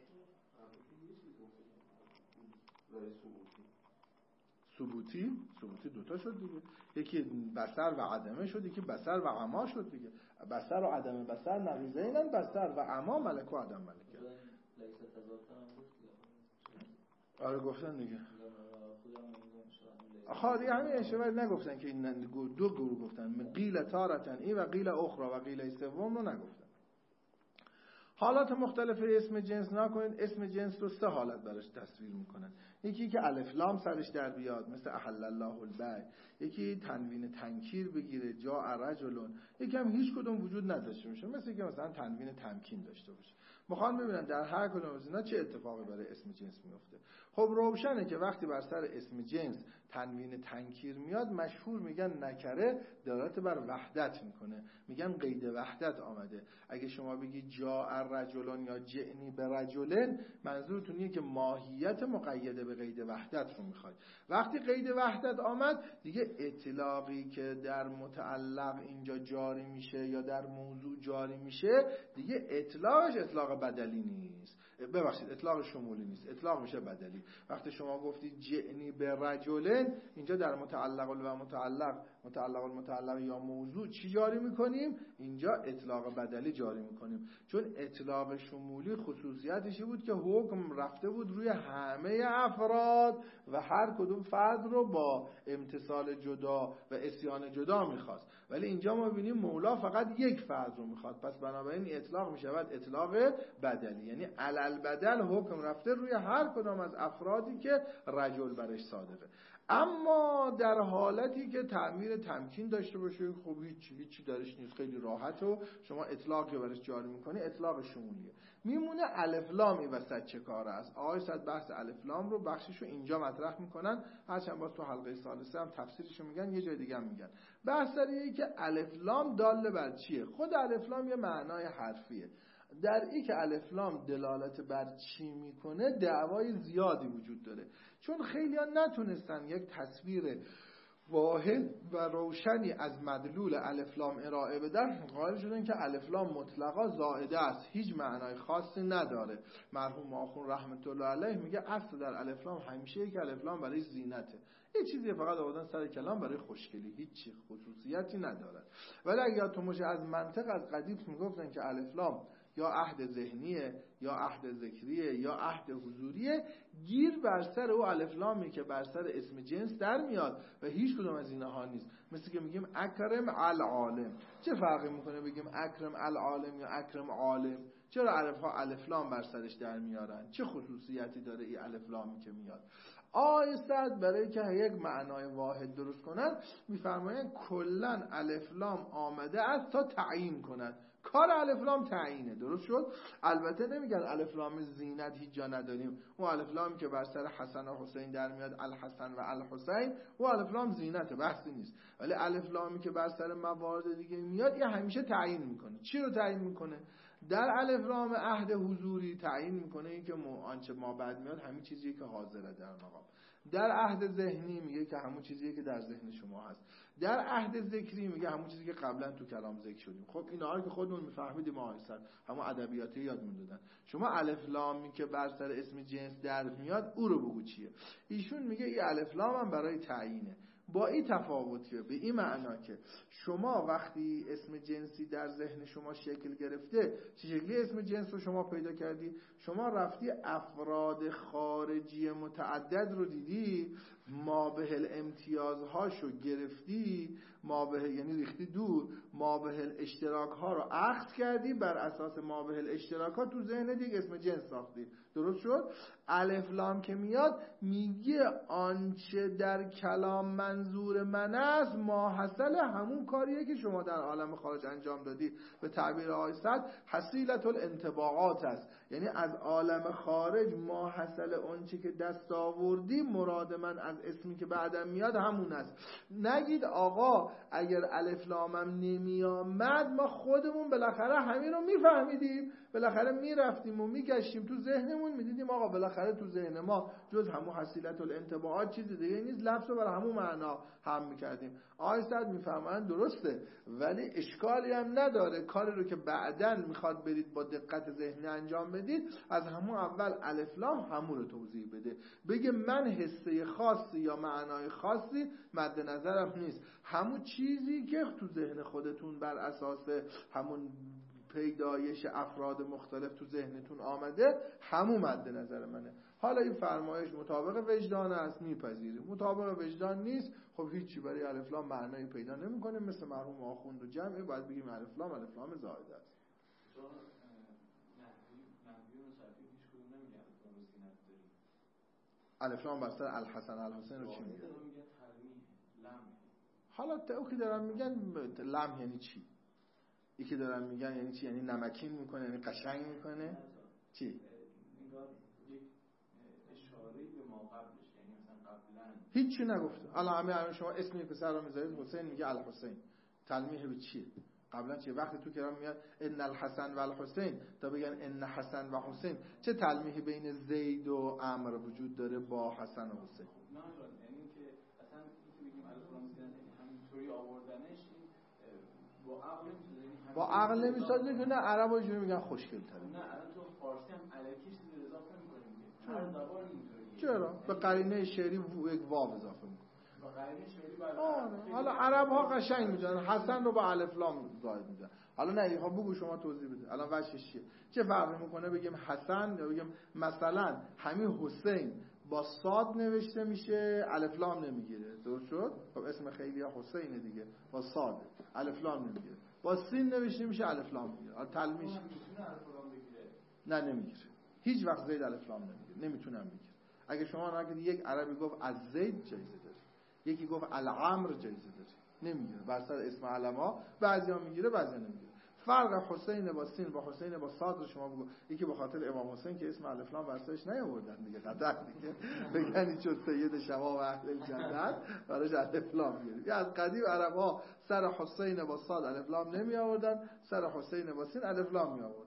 ثبوتی ثبوتی دوتا شد دیگه، یکی بصر و عدمه شد، یکی بصر و عما شد دیگه. بصر و عدم بصر نقیضینن، بصر و عما ملک و عدم ملکه. آره گفتن دیگه. آخه دیگه همین اشاره نگفتن که این دو گروه گفتن، قیل تارتن ای و قیل اخرى و قیل سوم رو نگفتن. حالات مختلف اسم جنس نکنید، اسم جنس رو سه حالت براش تصویر میکنن. یکی که الف لام سرش در بیاد مثل احل الله البیع، یکی تنوین تنکیر بگیره جاء رجلون، یکی هم هیچ کدوم وجود نداشته باشه مثل که مثلا تنوین تمکین داشته باشه. میخوان ببینن در هر کدوم از اینا چه اتفاقی برای اسم جنس میفته. خب روشنه که وقتی بر سر اسم جنس تنوین تنکیر میاد مشهور میگن نکره دلالت بر وحدت میکنه، میگن قید وحدت آمده. اگه شما بگی جاء رجلون یا جئنی به رجلن، منظورتون اینه که ماهیت مقیده به قید وحدت رو میخواد. وقتی قید وحدت آمد دیگه اطلاقی که در متعلق اینجا جاری میشه یا در موضوع جاری میشه دیگه اطلاقش اطلاق بدلی نیست، ببخشید اطلاق شمولی نیست، اطلاق میشه بدلی. وقتی شما گفتید جئنی به رجلن، اینجا در متعلق و متعلق متعلق المتعلق یا موضوع چی جاری میکنیم؟ اینجا اطلاق بدلی جاری میکنیم، چون اطلاق شمولی خصوصیتشی بود که حکم رفته بود روی همه افراد و هر کدوم فرد رو با امتثال جدا و عصیان جدا میخواست، ولی اینجا ما ببینیم مولا فقط یک فرد رو میخواد، پس بنابراین اطلاق میشود اطلاق بدلی، یعنی علل بدل حکم رفته روی هر کدام از افرادی که رجل برش صادقه. اما در حالتی که تعمیر تمکین داشته باشه خب هیچ هیچی درش نیست، خیلی راحت و شما اطلاقی برش جاری میکنی، اطلاق شمولیه. میمونه الف لام این وسط چه کاره است؟ آقای صد بحث الف لام رو بخششو اینجا مطرح میکنن، هرچند باز تو حلقه ثالثه هم تفسیرشو میگن، یه جای دیگه هم میگن. بحث اینه که الف لام دال بر چیه؟ خود الف لام یه معنای حرفیه. در این که الف لام دلالت بر چی میکنه دعوای زیادی وجود داره، چون خیلی ها نتونستن یک تصویر واحد و روشنی از مدلول الف لام ارائه بدن، قائل شدن که الف لام مطلقا زائده است، هیچ معنای خاصی نداره. مرحوم آخوند رحمت الله علیه میگه اصل در الف لام همیشه که الف لام برای زینته، یه چیزی فقط آوردن سر کلام برای خوشگلی، هیچ خصوصیتی نداره. ولی اگر تو مشه از منطق از قدیم میگفتن که الف لام یا عهد ذهنیه یا عهد ذکریه یا عهد حضوریه، گیر بر سر او الف لامی که بر سر اسم جنس در میاد و هیچ کدوم از اینها نیست. مثل که میگیم اکرم العالم، چه فرقی میکنه بگیم اکرم العالم یا اکرم عالم؟ چرا الف ها الف لام بر سرش در میارن؟ چه خصوصیتی داره این الف لامی که میاد؟ آیستد برای که یک معنای واحد درست کنن میفرمایند کلن الف لام آمده است تا تعیین کنند. کار الف لام تعیینه، درست شد؟ البته نمیگن الف لام زینت هیچ جا نداریم، اون الف لامی که بر سر حسن و حسین در میاد الحسن و الحسین، اون الف لام زینته، بحثی نیست. ولی الف لامی که بر سر موارد دیگه میاد یه همیشه تعیین میکنه. چی رو تعیین میکنه؟ در الف لام عهد حضوری تعیین میکنه این که آنچه ما بعد میاد همین چیزیه که حاضره در مقام. در عهد ذهنی میگه که همون چیزیه که در ذهن شما هست. در عهد ذکری میگه همون چیزی که قبلا تو کلام ذکر شدیم. خب اینا رو که خودمون میفهمیدیم آهسته، همون ادبیاتی یادمون دادن. شما الف لامی که بر سر اسم جنس در میاد او رو بگو چیه. ایشون میگه این الف لام هم برای تعیینه، با این تفاوتیه، به این معنا که شما وقتی اسم جنسی در ذهن شما شکل گرفته، چه شکلی اسم جنس رو شما پیدا کردی؟ شما رفتی افراد خارجی متعدد رو دیدی، ما به الامتیازهاشو گرفتی، ما به یعنی ریختی دور، ما به الاشتراک ها رو اخذ کردی، بر اساس ما به الاشتراک ها تو ذهن دیگه اسم جنس ساختی. درست شد؟ الف لام که میاد میگه آنچه در کلام منظور من است ماحصل همون کاریه که شما در عالم خارج انجام دادی. به تعبیر آقای سعد حصیلت الانطباعات است، یعنی از عالم خارج ماحصل آنچه که دست آوردی، مراد من از اسمی که بعدم میاد همون است. نگید آقا اگر الف لامم نمی آمد ما خودمون بالاخره همین رو میفهمیدیم، بالاخره میرفتیم و میگشتیم تو ذهنمون میدیدیم آقا بالاخره تو ذهن ما جز همون حصیلت الانطباعات چیزی دیگه نیست، لفظ رو برای همون معنا هم میکردیم. آقای سعد میفهمن درسته، ولی اشکالی هم نداره. کاری رو که بعدن میخواد برید با دقت ذهنی انجام بدید، از همون اول الف لام همون رو توضیح بده، بگه من حسه خاصی یا معنای خاصی مد نظرم نیست، همون چیزی که تو ذهن خودتون بر اساس همون پیدایش افراد مختلف تو ذهنتون آمده همون مد نظر منه. حالا این فرمایش مطابق وجدان است میپذیریم، مطابق وجدان نیست خب هیچی برای الف لام معنایی پیدا نمیکنه. مثل مرحوم آخوند و جمعی باید بگیم الف لام الف لام زائده است. الف لام بر سر الحسن الحسین رو چی میگه؟ حالا او که دارن میگن لم یعنی چی؟ ای که دارن میگن یعنی چی؟ یعنی نمکین میکنه، یعنی قشنگ میکنه؟ چی؟ یک اشاره‌ای به ما قبلش، یعنی مثلا قبلا هیچی نگفته. الان همه همه شما اسمی پسر رو میذارید حسین میگه الحسین، تلمیح به چیه؟ قبلا چیه؟ وقتی تو کلام میاد ان الحسن و الحسین تا بگن ان حسن و حسین، چه تلمیحی بین زید و عمرو وجود داره با حسن و حسین؟ نه یعنی که اصلا اینکه بگیم الفلام زیدن همینطوری آوردنش با عقل نمیشه، با عقل نمیسازه که نه عربا اینجوری میگن خوشگل تره. نه الان تو فارسی هم الکی چیزی اضافه می‌کنیم، هر زبان اینطوریه. چرا؟ به قرینه شعری یک واو اضافه می‌کنه. با قرینه شعری بعد حالا عرب ها قشنگ می‌ذارن حسن رو با الف لام زائد می‌ذارن. حالا نه ها بگو شما توضیح بده. الان وجهش چیه؟ چه فرقی می‌کنه بگیم حسن یا بگیم مثلا همین حسین با صاد نوشته میشه الف لام نمیگیره. درست شد؟ خب اسم خیلی ها حسینه دیگه، با صاد الف لام نمیگیره. با سین نوشته میشه الف لام میگیره. حالا تلمیش میتونه الف لام بگیره؟ نه نمیگیره. هیچ وقت زید الف لام نمیگیره. نمیتونم بگیره. اگه شما نگید یک عربی گفت از زید جایزه داره، یکی گفت العمر جایزه داره، نمیگیره. بر سر اسم علما بعضیا میگیره بعضیا نمیگیره. فرق حسین با سین با حسین با صاد رو شما بگو. یکی به خاطر امام حسین که اسم الف لام بر سرش نیاوردن دیگه، قطعا دیگه بگن چون سید شباب اهل الجنت براش الف لام میگیره. از قدیم عربا سر حسین با صاد الف لام نمی آوردن، سر حسین با سین الف لام می آوردن.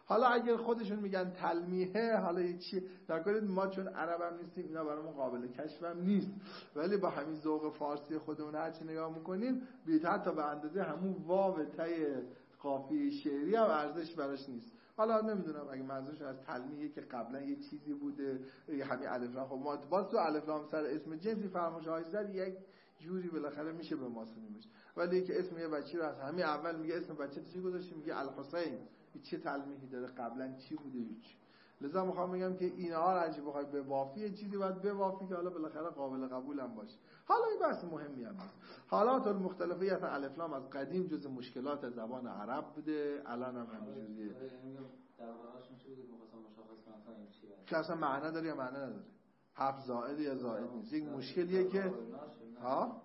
حالا اگر خودشون میگن تلمیحه، حالا یه چی نکنید، ما چون عرب هم نیستیم اینا برامون قابل کشف هم نیست، ولی با همین ذوق فارسی خودمون هرچی نگاه میکنیم بیت حتی به اندازه همون واو تای قافیه شعری هم ارزش براش نیست. حالا نمیدونم اگه منظورش از تلمیحه که قبلا یه چیزی بوده همین الف لام، خب ما باز تو الف لام سر اسم جنسی فرمایش‌های زد یک جوری بالاخره میشه به ما سنیمش، ولی که اسم یه بچی رو از همین اول میگه اسم بچه چی گذاشتی، میگه الحسین، چه تلمیحی داره، قبلا چی بوده هیچ. لذا میخوام بگم که اینها رو اگه بخوای به وافی چیزی باید به وافی که حالا بالاخره قابل قبول هم باشه. حالا این بحث مهمی هم نیست. حالات المختلفه اصلا الف لام از قدیم جز مشکلات زبان عرب بوده، الان هم همینجوریه. در واقعشون چی بود می‌خواستم مشخص کنم این چیه؟ که اصلا معنا داره یا معنا نداره. حرف زائد یا زائد نیست. یک مشکلیه که ها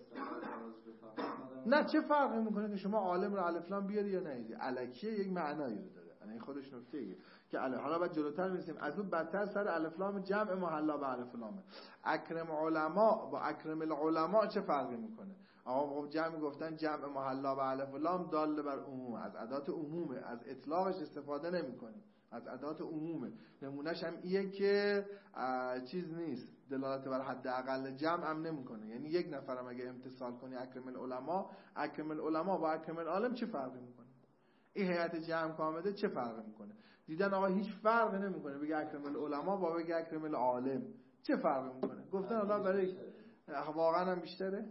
نه چه فرقی میکنه که شما عالم رو الف لام بیاری یا نیاری؟ الکیه یک معنایی رو داره. یعنی خودش نکته‌ایه که حالا بعد جلوتر میرسیم از اون بدتر سر الف لام جمع محلا به الف لامه. اکرم علما با اکرم العلماء چه فرقی میکنه؟ آقا جمع گفتن جمع محلا به الف لام دال بر عموم، از ادات عمومه، از اطلاقش استفاده نمی‌کنیم، از ادات عمومه. نمونهش هم ایه که چیز نیست، دلالت بر حداقل جمع هم نمی‌کنه. یعنی یک نفرم اگه امتثال کنی اکرم العلماء، اکرم العلماء با اکرم العالم چه فرقی میکنه؟ این هیئت جمع کامله چه فرقی میکنه؟ دیدن آقا هیچ فرقی نمیکنه بگه اکرم العلماء با بگه اکرم العالم چه فرقی میکنه؟ گفتن الله برای واقعا هم بیشتره،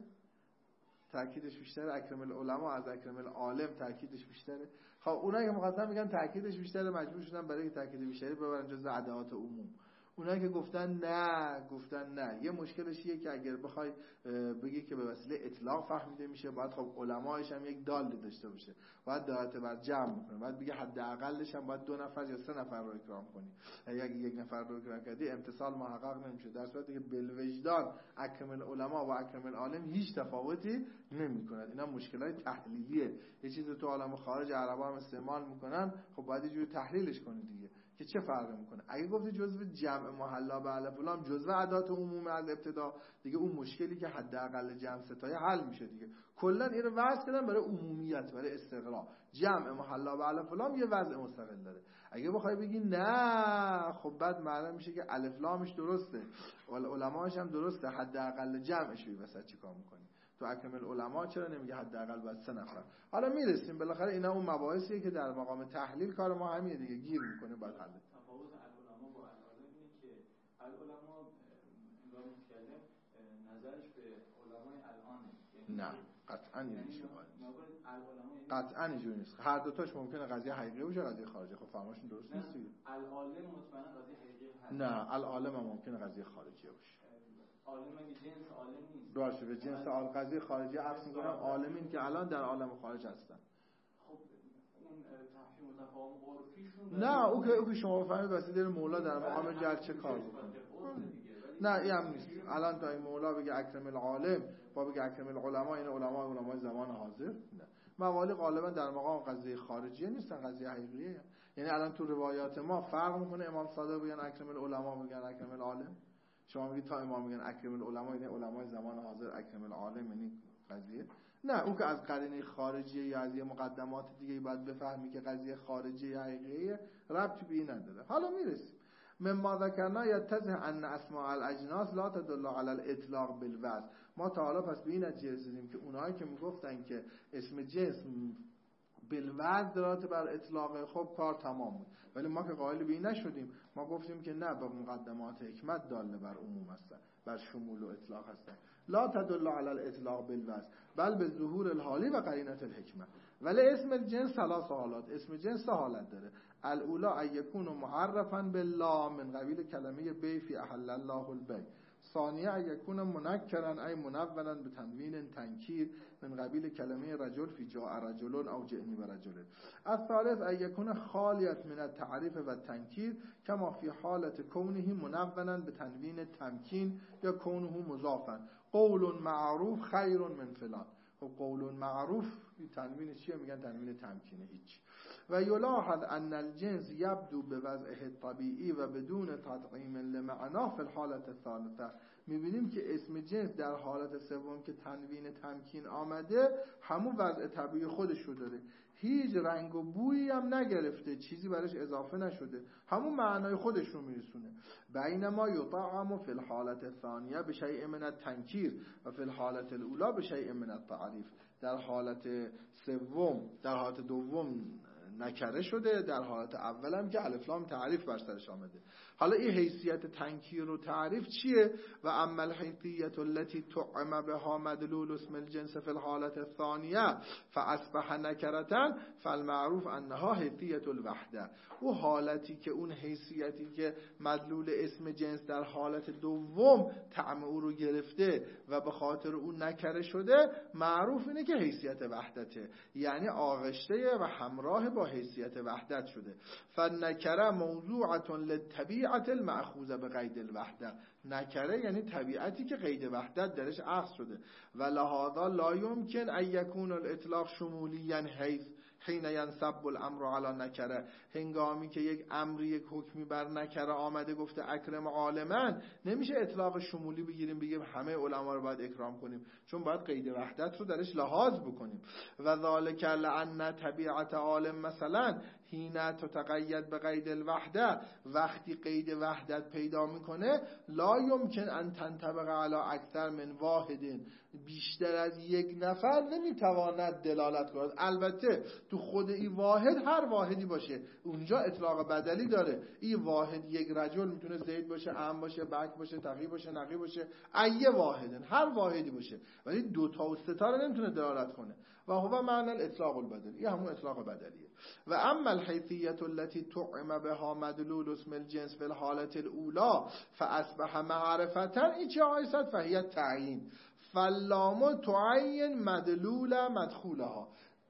تاکیدش بیشتره، اکرم العلماء از اکرم العالم تاکیدش بیشتره. خب اونایی که مقدم میگن تاکیدش بیشتره مجبور شدن برای تاکید بیشتری ببرن جزء ادعات عموم. اونایی که گفتن نه، گفتن نه. یه مشکلش اینه که اگر بخوای بگی که به وسیله اطلاق فهمیده میشه، باید خب علماش هم یک دال داشته باشه، باید دعوت بر جمع میکنه، باید بگه حداقلش هم باید دو نفر یا سه نفر رو اکرام کنی. اگه یک نفر رو اکرام کردی امتصال محقق نمیشه، در صورتی که بالوجدان اکرم العلماء و اکرم العالم هیچ تفاوتی نمیکنه. اینا مشکلات تحلیلیه. یه چیزی تو عالم خارج عربا هم استعمال میکنن، خب باید یه جوری تحلیلش کنی دیگه که چه فرقی میکنه. اگه گفتی جزء جمع محلا به الف لام جزء ادات عموم از ابتدا، دیگه اون مشکلی که حداقل جمع ستای حل میشه دیگه. کلا اینو وضع کردن برای عمومیت، برای استقرا. جمع محلا به الف لام یه وضع مستقل داره. اگه بخوای بگی نه، خب بعد معلوم میشه که الف لامش درسته ولی علماش هم درسته، حداقل جمعش بی وسط چیکار میکنی؟ تو اکرم العلماء چرا نمیگه حداقل باید سه نفر؟ حالا میرسیم بالاخره اینا اون مباحثیه که در مقام تحلیل کار ما همینه دیگه، گیر میکنه باید حل. تفاوت العلماء با العالم اینه که العلماء انگار می‌کنه نظرش به علمای الان نه قطعاً اینجوری قطعاً اینجوری نیست. هر دو تاش ممکنه قضیه حقیقی باشه، قضیه خارجی. خب فرماشون درست نیست دیگه. العالم مطمئنا قضیه حقیقی هست. نه العالم هم ممکنه قضیه خارجی باشه. عالم مگه جنس عالم نیست؟ باشه به جنس عالم قضیه خارجی عکس می‌کنم عالمین که الان در عالم خارج هستن. خب اون تفهیم متفاهم عرفیشون نه او که او که شما بفهمید واسه مولا در مقام جل چه کار بکنه. نه این هم نیست. الان تا این مولا بگه اکرم العالم با بگه اکرم العلماء، این علما علمای زمان حاضر نه. موالی غالبا در مقام قضیه خارجیه نیستن، قضیه حقیقیه. یعنی الان تو روایات ما فرق میکنه امام صادق بگن اکرم العلماء بگن اکرم العالم. شما میگید تا امام میگن اکرم العلماء یعنی علمای زمان حاضر، اکرم العالم یعنی قضیه. نه اون که از قرینه خارجیه یا از یه مقدمات دیگه باید بفهمی که قضیه خارجیه یا حقیقیه، ربطی به این نداره. حالا میرسیم مما ذکرنا یتضح ان اسماء الاجناس لا تدل على الاطلاق بالوزن. ما تا حالا پس به این نتیجه رسیدیم که اونایی که میگفتن که اسم جنس بالوزن دلالت بر اطلاق، خب کار تمام بود. ولی ما که قائل به این نشدیم، ما گفتیم که نه، با مقدمات حکمت داله بر عموم هستن، بر شمول و اطلاق هستن. لا تدل على الاطلاق بالوزن بل به ظهور الحالی و قرینه الحکمت. ولی اسم جنس ثلاث حالات، اسم جنس حالت داره. الاولا ان یکون معرفا بالله من قبیل کلمه بی فی احل الله البیع. ثانیه ان یکون منکرا ای منونا به تنوین تنکیر من قبیل کلمه رجل فی جاء رجل او جئنی برجل. الثالث ان یکون خالیت من التعریف و تنکیر کما فی حالت کونه منونا به تنوین تمکین یا کونه مضافا. قول معروف خیر من فلان. خب قول معروف تنوین چیه؟ میگن تنوین تمکینه. هیچ. و یلاحظ ان الجنس یبدو به وضعه طبیعی و بدون تطعیم لمعنا فی الحالت الثالثه. میبینیم که اسم جنس در حالت سوم که تنوین تمکین آمده همون وضع طبیعی خودش رو داره، هیچ رنگ و بویی هم نگرفته، چیزی براش اضافه نشده، همون معنای خودش رو میرسونه. بینما یطعم فی الحالت الثانیه بشیء من التنکیر و فی الحالت الاولى بشیء من التعریف. در حالت سوم در حالت دوم نکره شده، در حالت اول هم که الف لام تعریف بر سرش آمده. حالا این حیثیت تنکیر و تعریف چیه؟ و اما الحیثیت التي طعم بها مدلول اسم الجنس في الحالة الثانية فاصبح نکرة فالمعروف انها حیثیت الوحده. و حالتی که اون حیثیتی که مدلول اسم جنس در حالت دوم طعم او رو گرفته و به خاطر اون نکره شده، معروف اینه که حیثیت وحدته، یعنی آغشته و همراه با حیثیت وحدت شده. فالنکره موضوعة للطبیعة المأخوذة بقید الوحده. نکره یعنی طبیعتی که قید وحدت درش اخذ شده. و لهذا لا يمكن ان يكون الاطلاق شموليا حيث حين ينصب الامر على نکره. هنگامی که یک امری یک حکمی بر نکره آمده گفته اکرم عالما، نمیشه اطلاق شمولی بگیریم بگیم همه علما رو باید اکرام کنیم، چون باید قید وحدت رو درش لحاظ بکنیم. و ذالک لان طبیعت عالم مثلا حين تتقید بقید الوحده، وقتی قید وحدت پیدا میکنه لا يمكن ان تنطبق على اکثر من واحد، بیشتر از یک نفر نمیتواند دلالت کند. البته تو خود این واحد هر واحدی باشه اونجا اطلاق بدلی داره. این واحد یک رجل میتونه زید باشه، ام باشه، بک باشه، تقی باشه، نقی باشه، ایه واحدن، هر واحدی باشه، ولی دو تا و سه تا رو نمیتونه دلالت کنه. و هو معنی الاطلاق البدلی، این همون اطلاق بدلیه. و اما الحیثیت التي طعم بها مدلول اسم الجنس في الحالة الاولى فاصبح معرفة، این چه آیست؟ فهی تعیین. فاللام تعین مدلول مدخولها،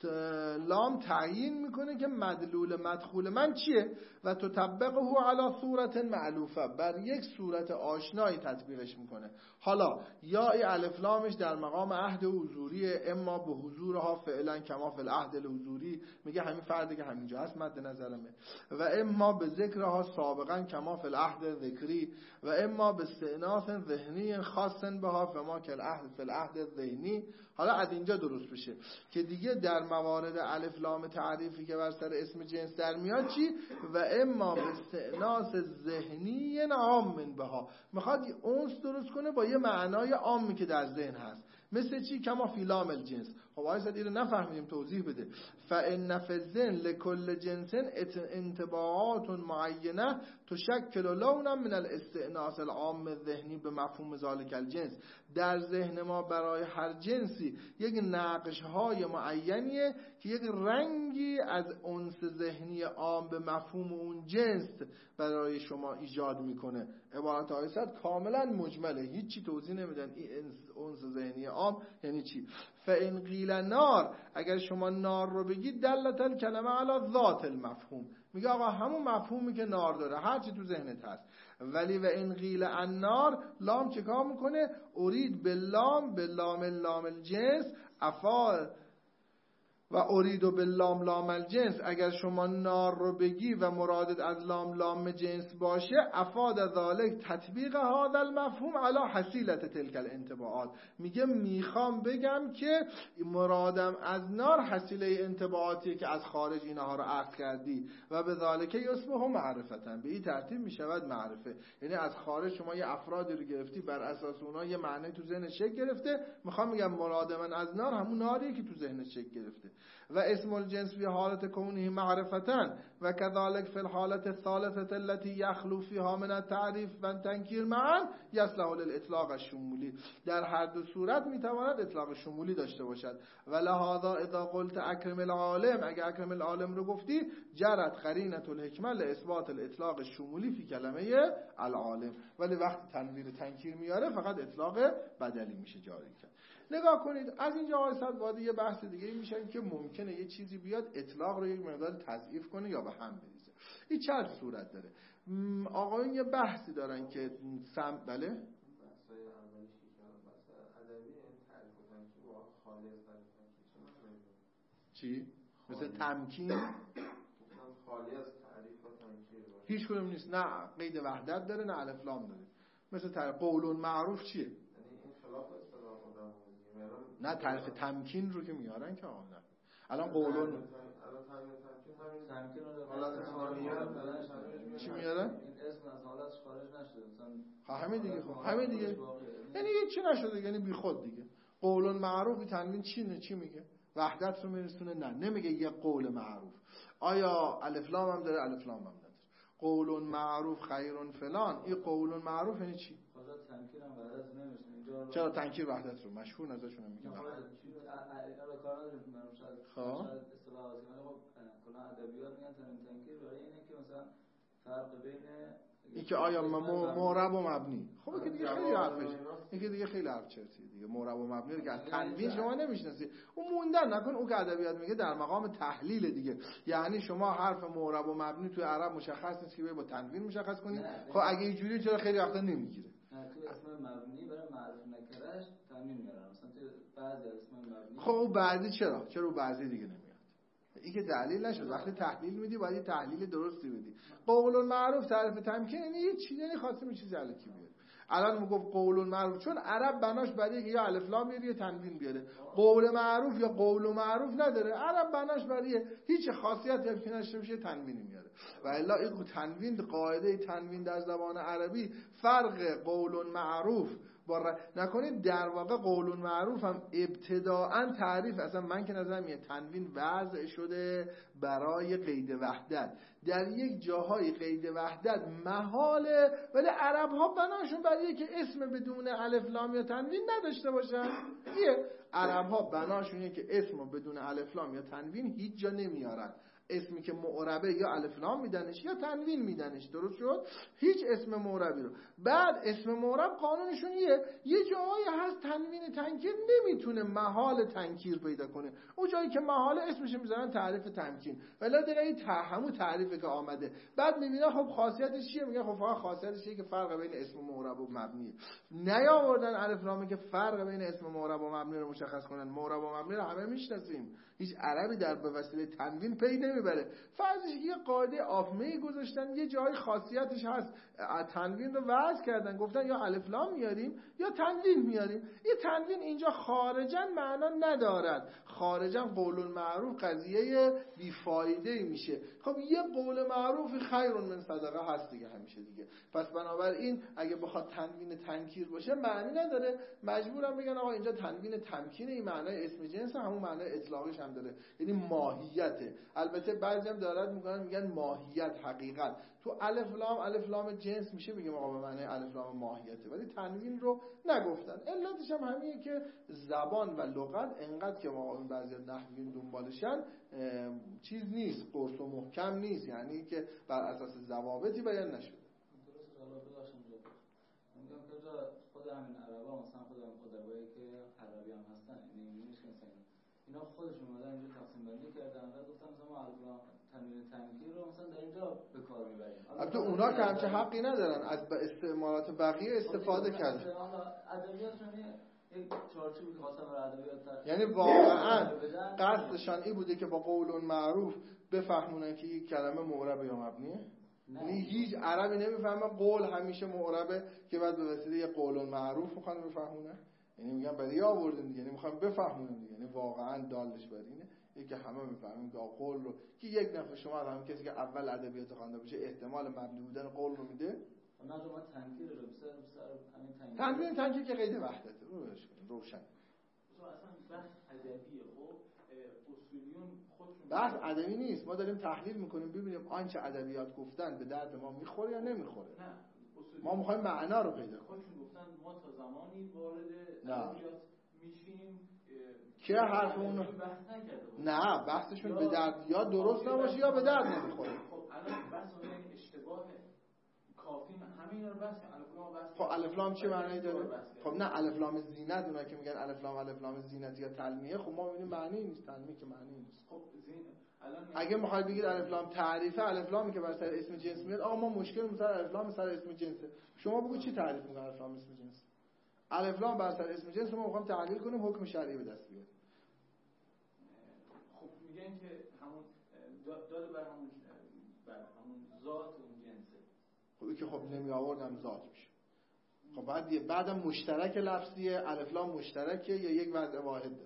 لام تعیین میکنه که مدلول مدخول من چیه؟ و تطبقه علی صورت معلوفه، بر یک صورت آشنایی تطبیقش میکنه. حالا یا ای الف لامش در مقام عهد حضوری، اما به حضورها فعلا کما فی العهد الحضوری، میگه همین فردی که همینجا هست مد نظرمه، و اما به ذکرها سابقا کما فی العهد ذکری، و اما به استئناس ذهنی خاص بها فما که العهد فی العهد ذهنی. حالا از اینجا درست بشه که دیگه در موارد الف لام تعریفی که بر سر اسم جنس در میاد چی؟ و اما به استئناس ذهنی عام بها، میخواد یه انس درست کنه با یه معنای عامی که در ذهن هست. مثل چی؟ کما فی لام الجنس. خب آیه صد اینو نفهمیدیم، توضیح بده. فان فی الذهن لكل جنس انطباعات معینه تشکل لونا من الاستئناس العام الذهنی به مفهوم ذلك الجنس. در ذهن ما برای هر جنسی یک نقش های معینیه که یک رنگی از انس ذهنی عام به مفهوم اون جنس برای شما ایجاد میکنه. عبارت آیه صد کاملا مجمله، هیچی توضیح نمیدن این انس ذهنی عام یعنی چی. فان قیل نار، اگر شما نار رو بگید دلت الکلمه علی ذات المفهوم، میگه آقا همون مفهومی که نار داره هر چی تو ذهنت هست. ولی و ان قیل النار، لام چه کار میکنه؟ ارید باللام باللام لام الجنس افعال و اریدو باللام لام الجنس، اگر شما نار رو بگی و مرادت از لام لام جنس باشه، افاد ذالک تطبیق هذا المفهوم علی حصیلت تلک الانطباعات. میگه میخوام بگم که مرادم از نار حصیله انطباعاتی که از خارج اینها رو اخذ کردی و به ذالک یصبح معرفتن، به این ترتیب میشود معرفه. یعنی از خارج شما یه افرادی رو گرفتی، بر اساس اونها یه معنی تو ذهن شکل گرفته، میخوام میگم مراد من از نار همون ناریه که تو ذهن شکل گرفته. و اسم الجنس فی حالت کونه معرفتن و كذلك فی الحالت الثالثه التي يخلو فيها من التعریف و تنکیر معا یصلح للاطلاق الشمولی. در هر دو صورت میتواند اطلاق شمولی داشته باشد. و لهذا اذا قلت اکرم العالم، اگر اکرم العالم رو گفتی، جرت قرینه الحکمه لاثبات الاطلاق الشمولی فی کلمه العالم. ولی وقتی تنویر تنکیر میاره فقط اطلاق بدلی میشه جاری کرد. نگاه کنید از اینجا آیه صد وارد یه بحث دیگه میشه که ممکنه یه چیزی بیاد اطلاق رو یک مقدار تضعیف کنه یا به هم بریزه. این چند صورت داره. آقایون یه بحثی دارن که سم بله بحثای اولیش که مثلا ادبی تعریف و تنکیر با خالص چی؟ مثل تمکین خالی از تعریف و تنکیر هیچ کدوم نیست، نه قید وحدت داره نه الف لام داره. مثل تعریف قول معروف چیه؟ یعنی این خلاف اصطلاح خودم نه تعریف تمکین رو که میارن که آقا نه الان قولون الان تمکین همین تمکین رو حالت ثانیه چی میارن؟ این اسم از حالتش خارج نشده مثلا همین دیگه خب همین دیگه یعنی هیچ چی نشده یعنی بی خود دیگه. قول معروف تنوین چی نه چی میگه؟ وحدت رو میرسونه؟ نه نمیگه یه قول معروف. آیا الف لام هم داره؟ الف لام هم نداره. قول معروف خیرون فلان، این قول معروف یعنی چی؟ خدا تنکیر هم وحدت نمیشه اینجا. چرا تنکیر وحدت رو مشهور ازشون میگه وحدت الان کار نداره من شاید شاید اصطلاح واسه من خب کلا ادبیات میگن تنکیر برای اینه که مثلا فرق بین این که آیا معرب و مبنی، خب که دیگه خیلی حرفش این که دیگه خیلی حرف چرتیه دیگه. معرب و مبنی رو که از تنوین شما نمیشناسید، اون موندن نکن. اون که ادبیات میگه در مقام تحلیل دیگه، یعنی شما حرف معرب و مبنی توی عرب مشخص نیست که با تنوین مشخص کنید. خب اگه اینجوری چرا خیلی وقتا نمیگیره؟ نه تو اسم مبنی برای معرف نکرهش تنوین میارن مثلا تو بعضی اسم مبنی. خب اون بعضی چرا چرا اون بعضی دیگه نمیاد؟ این که دلیل نشد. وقتی تحلیل میدی باید یه تحلیل درستی بدی. قول معروف تعریف تمکین یعنی یه چیزی، یعنی خاصه می چیزی الکی بیاره. الان میگفت قول معروف چون عرب بناش برای یا الف لام بیاره یا تنوین بیاره. قول معروف یا قول معروف نداره. عرب بناش برای هیچ خاصیتی هم که نشه بشه تنوینی میاره. و الا این تنوین قاعده تنوین در زبان عربی فرق قول معروف با نکنید در واقع قول معروف هم ابتداءً تعریف اصلا من که نظرم میاد تنوین وضع شده برای قید وحدت. در یک جاهای قید وحدت محاله، ولی عرب ها بناشون برای که اسم بدون الف لام یا تنوین نداشته باشن. یه عرب ها بناشون که اسم بدون الف لام یا تنوین هیچ جا نمیارن. اسمی که معربه یا الف لام میدنش یا تنوین میدنش. درست شد؟ هیچ اسم معربی رو. بعد اسم معرب قانونشون یه یه جایی هست تنوین تنکیر نمیتونه محال تنکیر پیدا کنه. اون جایی که محال اسمش میذارن تعریف تمکین. ولی دیگه این همون تعریفی که آمده. بعد میبینه خب خاصیتش چیه؟ میگه خب فقط خاصیتش اینه که فرق بین اسم معرب و مبنیه. نیاوردن الف لامی که فرق بین اسم معرب و مبنی رو مشخص کنن. معرب و مبنی رو همه میشناسیم. هیچ عربی در به وسیله تنوین پی نمیبره. فرضش یه قاعده آفمه‌ای گذاشتن، یه جای خاصیتش هست، تنوین رو وضع کردن، گفتن یا الف لام میاریم یا تنوین میاریم. این تنوین اینجا خارجاً معنا ندارد. خارجاً قول معروف قضیه بیفایده میشه. خب یه قول معروف خیرون من صدقه هست دیگه همیشه دیگه. پس بنابراین اگه بخواد تنوین تنکیر باشه معنی نداره. مجبورم بگن آقا اینجا تنوین تمکین، این معنای اسم جنس همون معنای اطلاقش هم داره، یعنی ماهیته. البته بعضی هم دارد میگن میگن ماهیت حقیقت. تو الف لام الف لام جنس میشه بگیم آقا به معنی الف لام ماهیته، ولی تنوین رو نگفتن. علتش هم همینه که زبان و لغت انقدر که آقا این بعضی نحویین دنبالشن چیز نیست، قرص و محکم نیست، یعنی که بر اساس ضوابطی بیان نشده. درست حالا ببخشید میگم که خود همین عربا مثلا خود هم ادبایی که عربی هم هستن یعنی میشناسن اینا خودشون اومدن اینجا تقسیم بندی کردن و گفتن مثلا ما الف تنوین تنکیر رو مثلا در اینجا به کار میبریم. البته اونا که همچه حقی ندارن از استعمالات بقیه استفاده کردن. ادبیاتشون یک چارچوبی خاصه برای ادبیات، یعنی واقعا قصدشان این بوده که با قول معروف بفهمونن که یک کلمه معرب یا مبنیه. یعنی هیچ عربی نمیفهمه قول همیشه معربه که بعد به وسیله یه قول معروف میخوان بفهمونن. یعنی میگن برای آوردن دیگه، یعنی میخوان بفهمونن دیگه، یعنی واقعا دالش بر اینه یکی همه میفهمیم که قول رو که یک نفر شما هم کسی که اول ادبیات خوانده باشه احتمال مبنی بودن قول رو میده. نه تو ما تنکیر رو بسر بسر همین تنکیر تنکیر تنکیر که قید وحدته رو روش کنیم روشن. تو اصلا بحث ادبیه. خب اصولیون خودشون بحث ادبی نیست، ما داریم تحلیل میکنیم ببینیم آنچه ادبیات گفتن به درد ما میخوره یا نمیخوره. نه ما میخوایم معنا رو پیدا کنیم. خودشون گفتن ما تا زمانی وارد ادبیات میشیم که حرف اون نه بحثشون به درد یا درست نباشه یا به درد نمیخوره. خب الان بحث اون اشتباه کافی همین رو بس الفلام بس. خب الفلام چه معنی داره؟ خب نه الفلام زینت، اونا که میگن الفلام الفلام زینت یا تلمیه، خب ما میبینیم معنی نیست، تلمیه که معنی نیست. خب زین الان اگه میخواید بگید الفلام تعریفه، الفلامی که بر سر اسم جنس میاد، آقا ما مشکل مثلا الفلام سر اسم جنسه، شما بگو چی تعریف میکنه الفلام اسم جنس؟ الفلام بر سر اسم جنس ما میخوایم تحلیل کنیم حکم شرعی به دست بیاریم. خب میگن که همون داده بر همون بر همون ذات اون جنسه. خب این که خب نمی آوردم ذات میشه. خب بعد بعدم مشترک لفظیه، الف لام مشترکه یا یک وضع واحد داره؟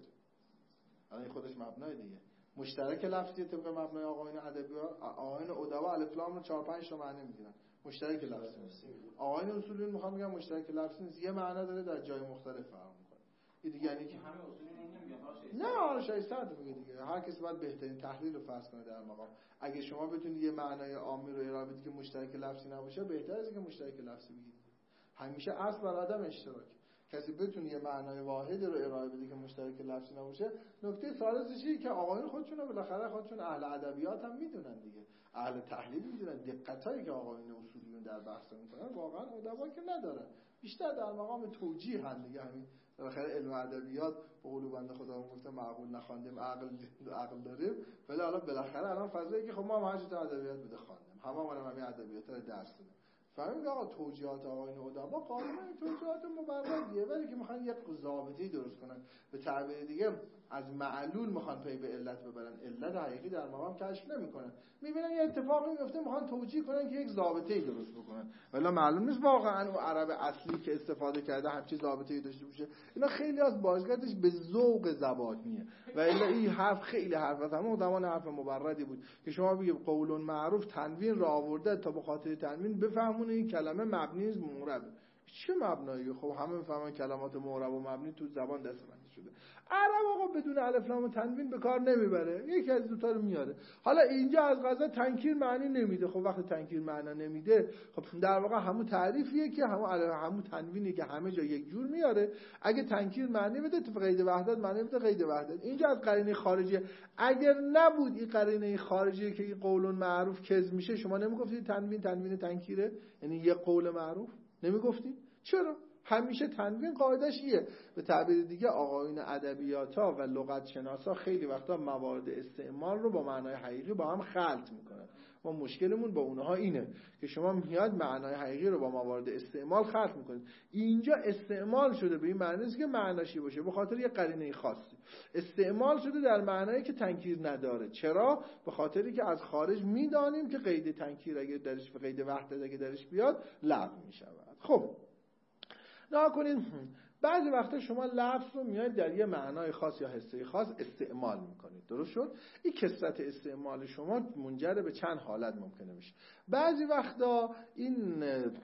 الان خودش مبنای دیگه. مشترک لفظیه طبق مبنای آقایون ادبیات، آقایون ادبا الف لام رو چهار پنج تا معنی میگیرن. مشترک لفظی نیست. آقایون اصولیون میخوام بگم مشترک لفظی نیست، یه معنا داره در جای مختلف فرق میکنه. این دیگه یعنی که همه اصولیون نمیگن نه شایسته میگه دیگه. هر کسی باید بهترین تحلیل رو فرض کنه در مقام. اگه شما بتونید یه معنای عامی رو ارائه بدید که مشترک لفظی نباشه، بهتره از اینکه مشترک لفظی بگید. همیشه اصل بر عدم اشتراک. کسی بتونه یه معنای واحد رو ارائه بده که مشترک لفظی نباشه. نکته ثالثش اینه که آقایون خودشون رو بالاخره خودشون اهل ادبیات هم میدونن دیگه، اهل تحلیل میدونن. دقتایی که آقایون اصولیون در بحث میکنن واقعا ادبا که ندارن، بیشتر در مقام توجیه هم دیگه. همین بالاخره علم ادبیات به قول بنده خدا گفته معقول نخواندیم عقل عقل داریم، ولی حالا بالاخره الان فضایی که خب ما هر چیز ادبیات بده خواندیم، همه ما هم همین ادبیات رو درس دادیم. فهمید آقا توجیهات آقایون ادبا قانون توجیهات مبرریه، ولی که میخوان یک ضابطه‌ای درست کنن، به تعبیر دیگه از معلول میخوان پی به علت ببرن، علت حقیقی در مقام کشف نمیکنن. میبینن یه اتفاقی میفته میخوان توجیه کنن که یک ضابطه‌ای درست بکنن، ولی معلوم نیست واقعا اون عرب اصلی که استفاده کرده همچین ضابطه‌ای داشته باشه. اینا خیلی از بازگردش به ذوق زبانیه و الا این حرف خیلی حرف همون زمان حرف مبردی بود که شما بگید قول معروف تنوین را آورده تا به خاطر تنوین بفهمونه این کلمه مبنی است معرب. چه مبنایی؟ خب همه میفهمن کلمات معرب و مبنی تو زبان دستبندی شده. عرب آقا بدون الف لام و تنوین به کار نمیبره، یکی از دو تا رو میاره. حالا اینجا از قضا تنکیر معنی نمیده. خب وقتی تنکیر معنی نمیده، خب در واقع همون تعریفیه که همون همون تنوینی که همه جا یک جور میاره. اگه تنکیر معنی بده تو قید وحدت معنی بده قید وحدت. اینجا از قرینه خارجی، اگر نبود این قرینه خارجی که این قول معروف کذب میشه، شما نمیگفتید تنوین تنوین تنکیره، یعنی یه قول معروف نمیگفتید؟ چرا؟ همیشه تنوین قاعدش ایه. به تعبیر دیگه آقایون ادبیات‌ها و لغت شناسا خیلی وقتا موارد استعمال رو با معنای حقیقی با هم خلط میکنن. ما مشکلمون با اونها اینه که شما میاد معنای حقیقی رو با موارد استعمال خلط میکنید. اینجا استعمال شده به این معنی است که معناشی باشه، به خاطر یه قرینه خاصی. استعمال شده در معنایی که تنکیر نداره. چرا؟ به خاطری که از خارج میدانیم که قید تنکیر اگه درش به قید وحدت اگه درش بیاد لغو میشود. خب نها کنید بعضی وقتا شما لفظ رو میاد در یه معنای خاص یا حسه خاص استعمال میکنید. درست شد؟ این کثرت استعمال شما منجر به چند حالت ممکنه بشه. بعضی وقتا این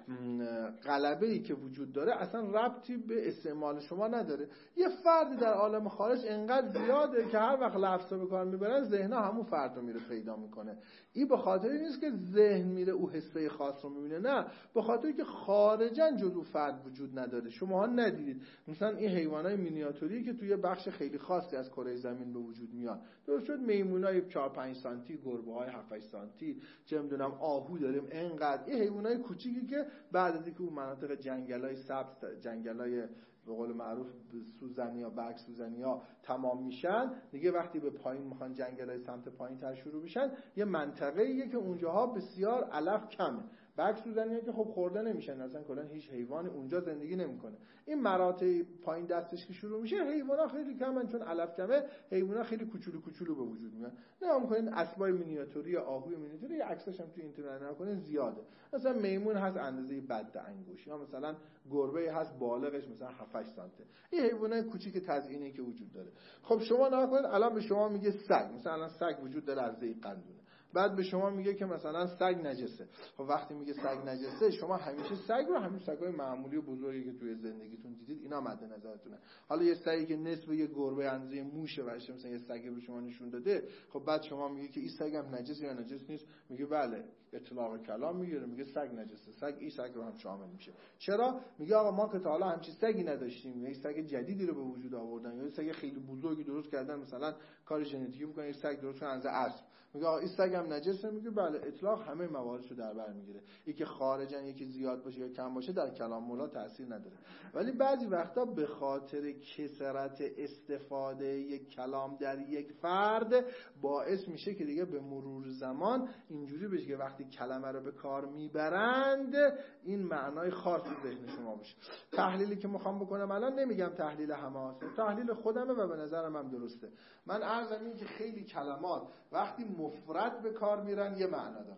غلبه‌ای که وجود داره اصلا ربطی به استعمال شما نداره. یه فرد در عالم خارج انقدر زیاده که هر وقت لفظ رو به کار میبرن ذهن‌ها همون فرد رو میره پیدا میکنه. این به خاطر نیست که ذهن میره او حسه خاص رو میبینه، نه، به خاطر که خارجاً جزو فرد وجود نداره. شماها ندیدید مثلا این حیوانات مینیاتوری که توی بخش خیلی خاصی از کره زمین به وجود میاد. درست شد؟ میمونای چهار پنج سانتی، گربه‌های هفت هشت سانتی، چه میدونم آهو داریم انقدر. این حیوانات کوچیکی که بعد از اینکه اون مناطق جنگلای سبز، جنگلای به قول معروف سوزنیا، برگ سوزنیا تمام میشن دیگه، وقتی به پایین میخوان جنگلای سمت پایین تر شروع بشن، یه منطقه‌ایه که اونجاها بسیار علف کمه. برگ سوزنیا که خب خورده نمیشن، اصلا کلا هیچ حیوان اونجا زندگی نمیکنه. این مراتع پایین دستش که شروع میشه حیونا خیلی کمن، چون علف کمه حیونا خیلی کوچولو کوچولو به وجود میاد. نگاه میکنین اسبای مینیاتوری، آهوی مینیاتوری، عکسش هم تو اینترنت نکنین زیاده. مثلا میمون هست اندازه بد انگوش، یا مثلا گربه هست بالغش مثلا هفت هشت سانته. این حیوانات کوچیک تزئینی که وجود داره. خب شما نگاه کنید الان به شما میگه سگ، مثلا الان سگ وجود داره از قندونه، بعد به شما میگه که مثلا سگ نجسه. خب وقتی میگه سگ نجسه، شما همیشه سگ رو همین سگای معمولی و بزرگی که توی زندگیتون دیدید اینا مد نظرتونه. حالا یه سگی که نصف یه گربه اندازه موشه واسه مثلا یه سگی به شما نشون داده، خب بعد شما میگه که این سگ هم نجسه یا نجس نیست؟ میگه بله، اطلاق کلام میگیره، میگه سگ نجسه، سگ این سگ رو هم شامل میشه. چرا؟ میگه آقا ما که تا حالا همچین سگی نداشتیم، یه سگ جدیدی رو به وجود آوردن، یا یه سگ خیلی بزرگی درست کردن، مثلا کار ژنتیکی میکنن یه سگ درست کردن از اسب. میگه آقا این سگ هم نجسه؟ میگه بله، اطلاق همه مواردشو در بر میگیره. یکی خارجن یکی زیاد باشه یا کم باشه در کلام مولا تاثیر نداره. ولی بعضی وقتا به خاطر کثرت استفاده یک کلام در یک فرد باعث میشه که دیگه به مرور زمان اینجوری بشه که وقتی کلمه رو به کار میبرند این معنای خاص ذهن شما باشه. تحلیلی که میخوام بکنم الان نمیگم تحلیل همه هست، تحلیل خودمه و به نظرم هم درسته. من عرضم اینه که خیلی کلمات وقتی مفرد به کار میرن یه معنا دارن،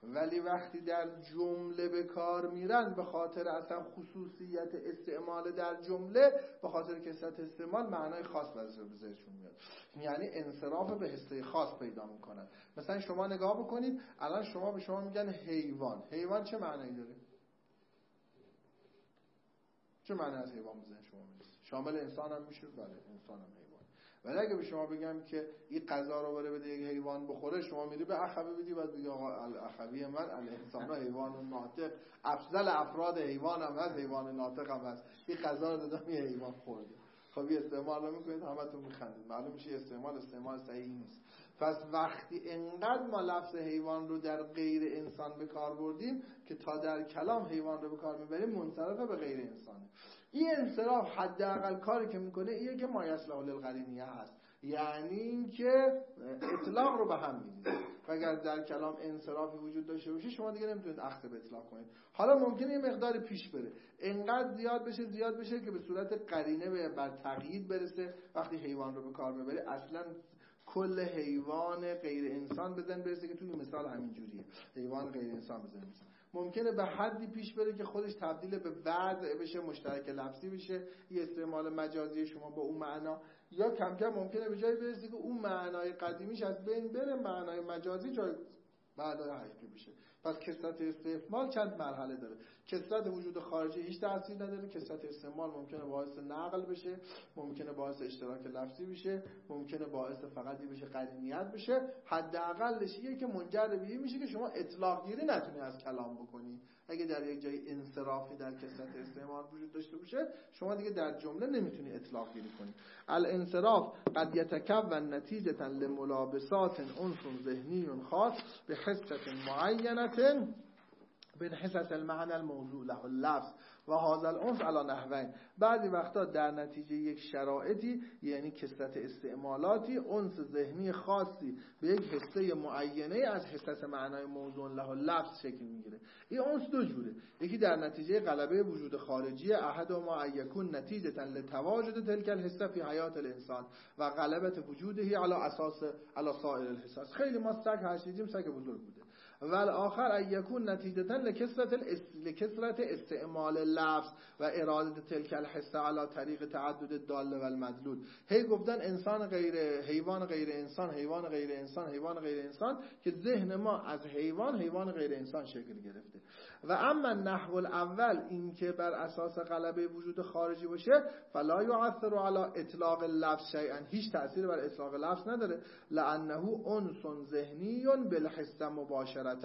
ولی وقتی در جمله به کار میرن به خاطر اصلا خصوصیت استعمال در جمله، به خاطر کثرت استعمال معنای خاص بذارشون میاد، یعنی انصراف به حسه خاص پیدا میکنن. مثلا شما نگاه بکنید، الان شما به شما میگن حیوان. حیوان چه معنایی داره؟ چه معنی از حیوان بزنید شما میدید؟ شامل انسان هم میشه؟ بله انسان هم حیوان. ولی اگه به شما بگم که این غذا رو بره بده یک حیوان بخوره، شما میری به اخوی بدی، بعد بگی آقا اخوی من الانسان و حیوان ناطق، افضل افراد حیوان هم هست، حیوان ناطق هم هست، این غذا رو دادم یه حیوان خورده. خب این استعمال رو میکنید، همتون میخندید، معلوم میشه استعمال استعمال صحیح نیست. پس وقتی انقدر ما لفظ حیوان رو در غیر انسان به کار بردیم که تا در کلام حیوان رو به کار میبریم منصرف به غیر انسانه. این انصراف حداقل کاری که میکنه اینه که ما یصلح للقرینیه هست، یعنی اینکه اطلاق رو به هم میدید. اگر در کلام انصرافی وجود داشته باشه شما دیگه نمیتونید اخذ به اطلاق کنید. حالا ممکنه یه مقدار پیش بره، انقدر زیاد بشه زیاد بشه که به صورت قرینه بر تقیید برسه. وقتی حیوان رو به کار ببری اصلا کل حیوان غیر انسان بزن برسه که توی مثال همین جوریه، حیوان غیر انسان بزن برسه. ممکنه به حدی پیش بره که خودش تبدیل به وضع بشه، مشترک لفظی بشه، یه استعمال مجازی شما با اون معنا، یا کم کم ممکنه به جای برسه که اون معنای قدیمیش از بین بره، معنای مجازی جای معنای حقیقی بشه. پس کثرت استعمال چند مرحله داره. کثرت وجود خارجی هیچ تأثیر نداره، کثرت استعمال ممکنه باعث نقل بشه، ممکنه باعث اشتراک لفظی بشه، ممکنه باعث فقطی بشه قرینیت بشه. حداقلش اینه که منجر به این میشه که شما اطلاق گیری نتونی از کلام بکنی. اگه در یک جای انصرافی در کثرت استعمال وجود داشته باشه شما دیگه در جمله نمیتونی اطلاق گیری کنی. الانصراف قد یتکون نتیجه لملابسات انس ذهنی خاص به حصه معینه به حصص المعنى الموضوع له اللفظ و هذا الانس علی نحوین. بعضی وقتا در نتیجه یک شرایطی، یعنی کثرت استعمالاتی، انس ذهنی خاصی به یک حصه معینه از حصص معنای موضوع له اللفظ شکل میگیره. این انس دو جوره، یکی در نتیجه غلبه وجود خارجی، احد ما یکون نتیجه لتواجد تلک الحصه فی حیات الانسان و غلبت وجوده علی اساس علی سایر الحصص. خیلی ما سگ هشیدیم، سگ بزرگ بوده. ولی آخر ایکون نتیجه لکثرت لکثرت استعمال لفظ و اراده تلک الحصه علی طریق تعدد دال و المدلول. هی گفتن انسان غیر حیوان غیر انسان، حیوان غیر انسان، حیوان غیر انسان، که ذهن ما از حیوان حیوان غیر انسان شکل گرفته. و اما نحو الاول، این که بر اساس غلبه وجود خارجی باشه، فلا یؤثر علی اطلاق اللفظ شیئا، هیچ تأثیر بر اطلاق لفظ نداره. لانه انس ذهنی بالحصه مباشرتا،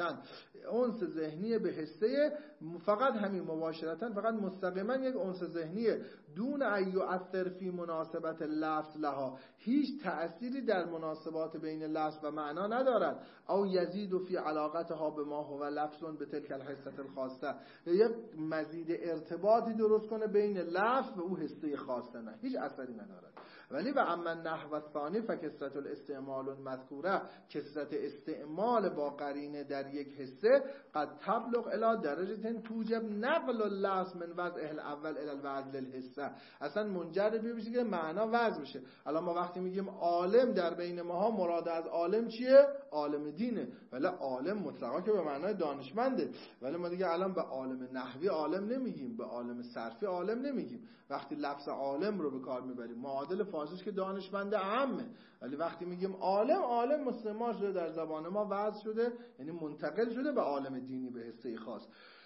انس ذهنی به حصه، فقط همین مباشرتا، فقط مستقیما یک انس ذهنیه، دون ان یؤثر فی مناسبت لفظ لها، هیچ تأثیری در مناسبات بین لفظ و معنا ندارد. او یزید فی علاقتها بما هو لفظ به تلک الحصه الخاصه، یک مزید ارتباطی درست کنه بین لفظ و او حصه خاصه، نه هیچ اثری ندارد. ولی و اما نحو الثانی فکثرت الاستعمال المذکوره، کثرت استعمال با قرینه در یک حصه، قد تبلغ الی درجه توجب نقل اللفظ من وضع الاول الی الوضع للحصه، اصلا منجر به بشه که معنا وضع بشه. الان ما وقتی میگیم عالم در بین ماها، مراد از عالم چیه؟ عالم دینه. ولی عالم مطلقا که به معنای دانشمنده، ولی ما دیگه الان به عالم نحوی عالم نمیگیم، به عالم صرفی عالم نمیگیم. وقتی لفظ عالم رو به کار میبریم، معادل فارسیش که دانشمند عامه، ولی وقتی میگیم عالم، عالم مستعمال شده در زبان ما، وضع شده، یعنی منتقل شده به عالم دینی به حصه خاص.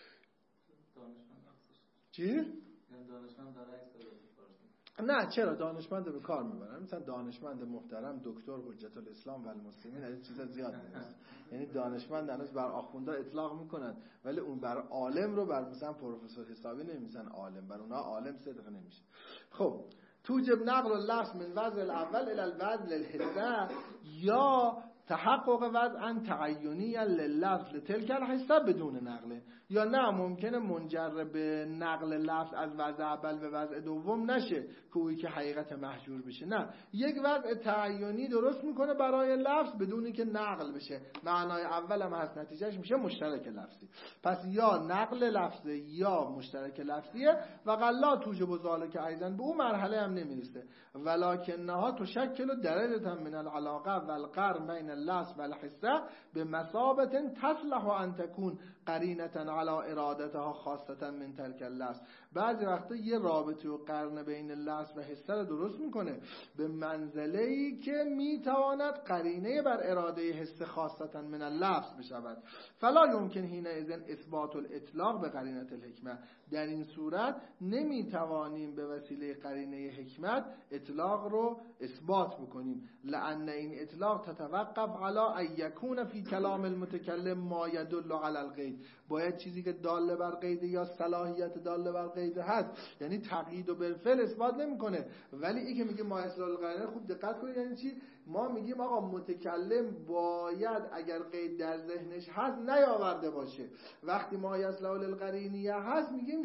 دانشمند چی؟ دانشمند داره اکثر نه چرا دانشمند به کار میبرن، مثلا دانشمند محترم دکتر حجت الاسلام و المسلمین، این چیزا زیاد نیست. یعنی دانشمند هنوز بر آخوندا اطلاق میکنن، ولی اون بر عالم رو بر مثلا پروفسور حسابی نمیزن عالم، بر اونها عالم صدق نمیشه. خب توجب نقل اللفظ من وضع الاول الى الوضع للحصه، یا تحقق وضعا تعینی لللفظ لتلک الحصه بدون نقله، یا نه ممکنه منجر به نقل لفظ از وضع اول به وضع دوم نشه که اویی که حقیقت محجور بشه، نه یک وضع تعینی درست میکنه برای لفظ بدونی که نقل بشه، معنای اول هم هست، نتیجهش میشه مشترک لفظی. پس یا نقل لفظی یا مشترک لفظیه. و قلا توجب ذالک ایضا، به اون مرحله هم نمیرسه. ولکنها تشکل درجه من العلاقه والقرن بین اللفظ و الحسه به مثابه تصلح ان تكون قرینه علی ارادتها خاصه من ترک اللفظ. بعضی وقتا یه رابطه و قرن بین لفظ و حسه رو درست میکنه به منزله‌ای که میتواند قرینه بر اراده حس خاصه من اللفظ بشود. فلا یمکن حینئذ اثبات الاطلاق به قرینه الحکمه. در این صورت نمیتوانیم به وسیله قرینه حکمت اطلاق رو اثبات بکنیم، لأن این اطلاق تتوقف علی ان یکون فی کلام المتکلم ما یدل علی القید. باید چیزی که داله بر قید یا صلاحیت داله بر قید هست، یعنی تقیید و بالفعل اثبات نمیکنه. ولی این که میگه ما اصلاح القرینه، خوب دقت کنید یعنی چی؟ ما میگیم آقا متکلم باید اگر قید در ذهنش هست نیاورده باشه. وقتی ما اصلاح القرینه هست میگیم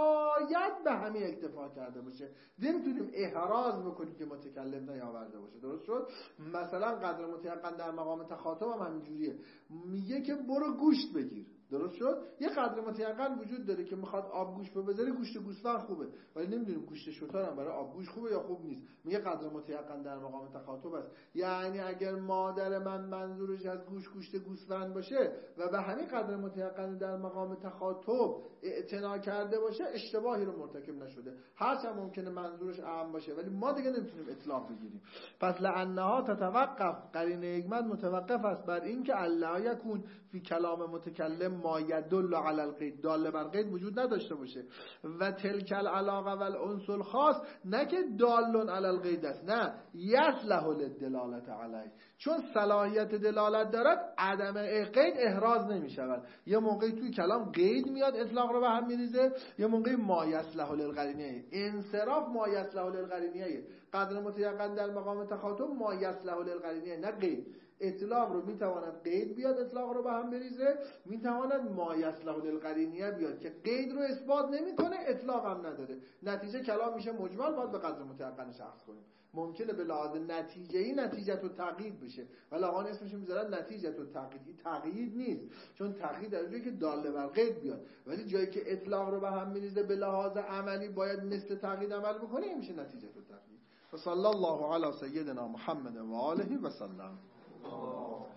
شاید به همین اکتفا کرده باشه، نمیتونیم احراز بکنیم که متکلم نیاورده باشه. درست شد؟ مثلا قدر متیقن در مقام تخاطب هم همینجوریه، میگه که برو گوشت بگیر. درست شد؟ یه قدر متیقن وجود داره که میخواد آب گوشت بذاره، گوشت گوسفند خوبه، ولی نمیدونیم گوشت شتر هم برای آب گوشت خوبه یا خوب نیست. میگه قدر متیقن در مقام تخاطب است. یعنی اگر مادر من منظورش از گوشت گوشت گوسفند باشه و به همین قدر متیقن در مقام تخاطب اعتنا کرده باشه، اشتباهی رو مرتکب نشده. هرچند ممکنه منظورش اعم باشه ولی ما دیگه نمیتونیم اطلاق بگیریم. پس لعنها تتوقف، قرینه حکمت متوقف است بر این که الله یکون فی کلام متکلم ما یدل علی القید، داله بر قید وجود نداشته باشه. و تلک العلاقه و الانس الخاص، نه که دالون علی القید است، نه یصلح للدلاله علیه، چون صلاحیت دلالت دارد عدم قید احراز نمی شود. یه موقعی توی کلام قید میاد اطلاق رو به هم میریزه، یه موقعی ما یصلح للقرینه، انصراف ما یصلح للقرینه، قدر متیقن در مقام تخاطب ما یصلح للقرینه، نه قید. اطلاق رو میتواند قید بیاد اطلاق رو به هم بریزه، میتواند ما یصلح للقرینه بیاد که قید رو اثبات نمیکنه اطلاق هم نداره. نتیجه کلام میشه مجمل، باید به قدر متیقن شخص کنیم. ممکنه به لحاظ نتیجه‌ای نتیجه تو تقیید بشه، ولی آقا اسمش میذارن نتیجه تو تقیید. این تقیید نیست، چون تقیید در جایی که داله بر قید بیاد، ولی جایی که اطلاق رو به هم میریزه به لحاظ عملی باید مثل تقیید عمل بکنه، این میشه نتیجه تو تقیید. و صلی الله علی سیدنا محمد و آله و سلم.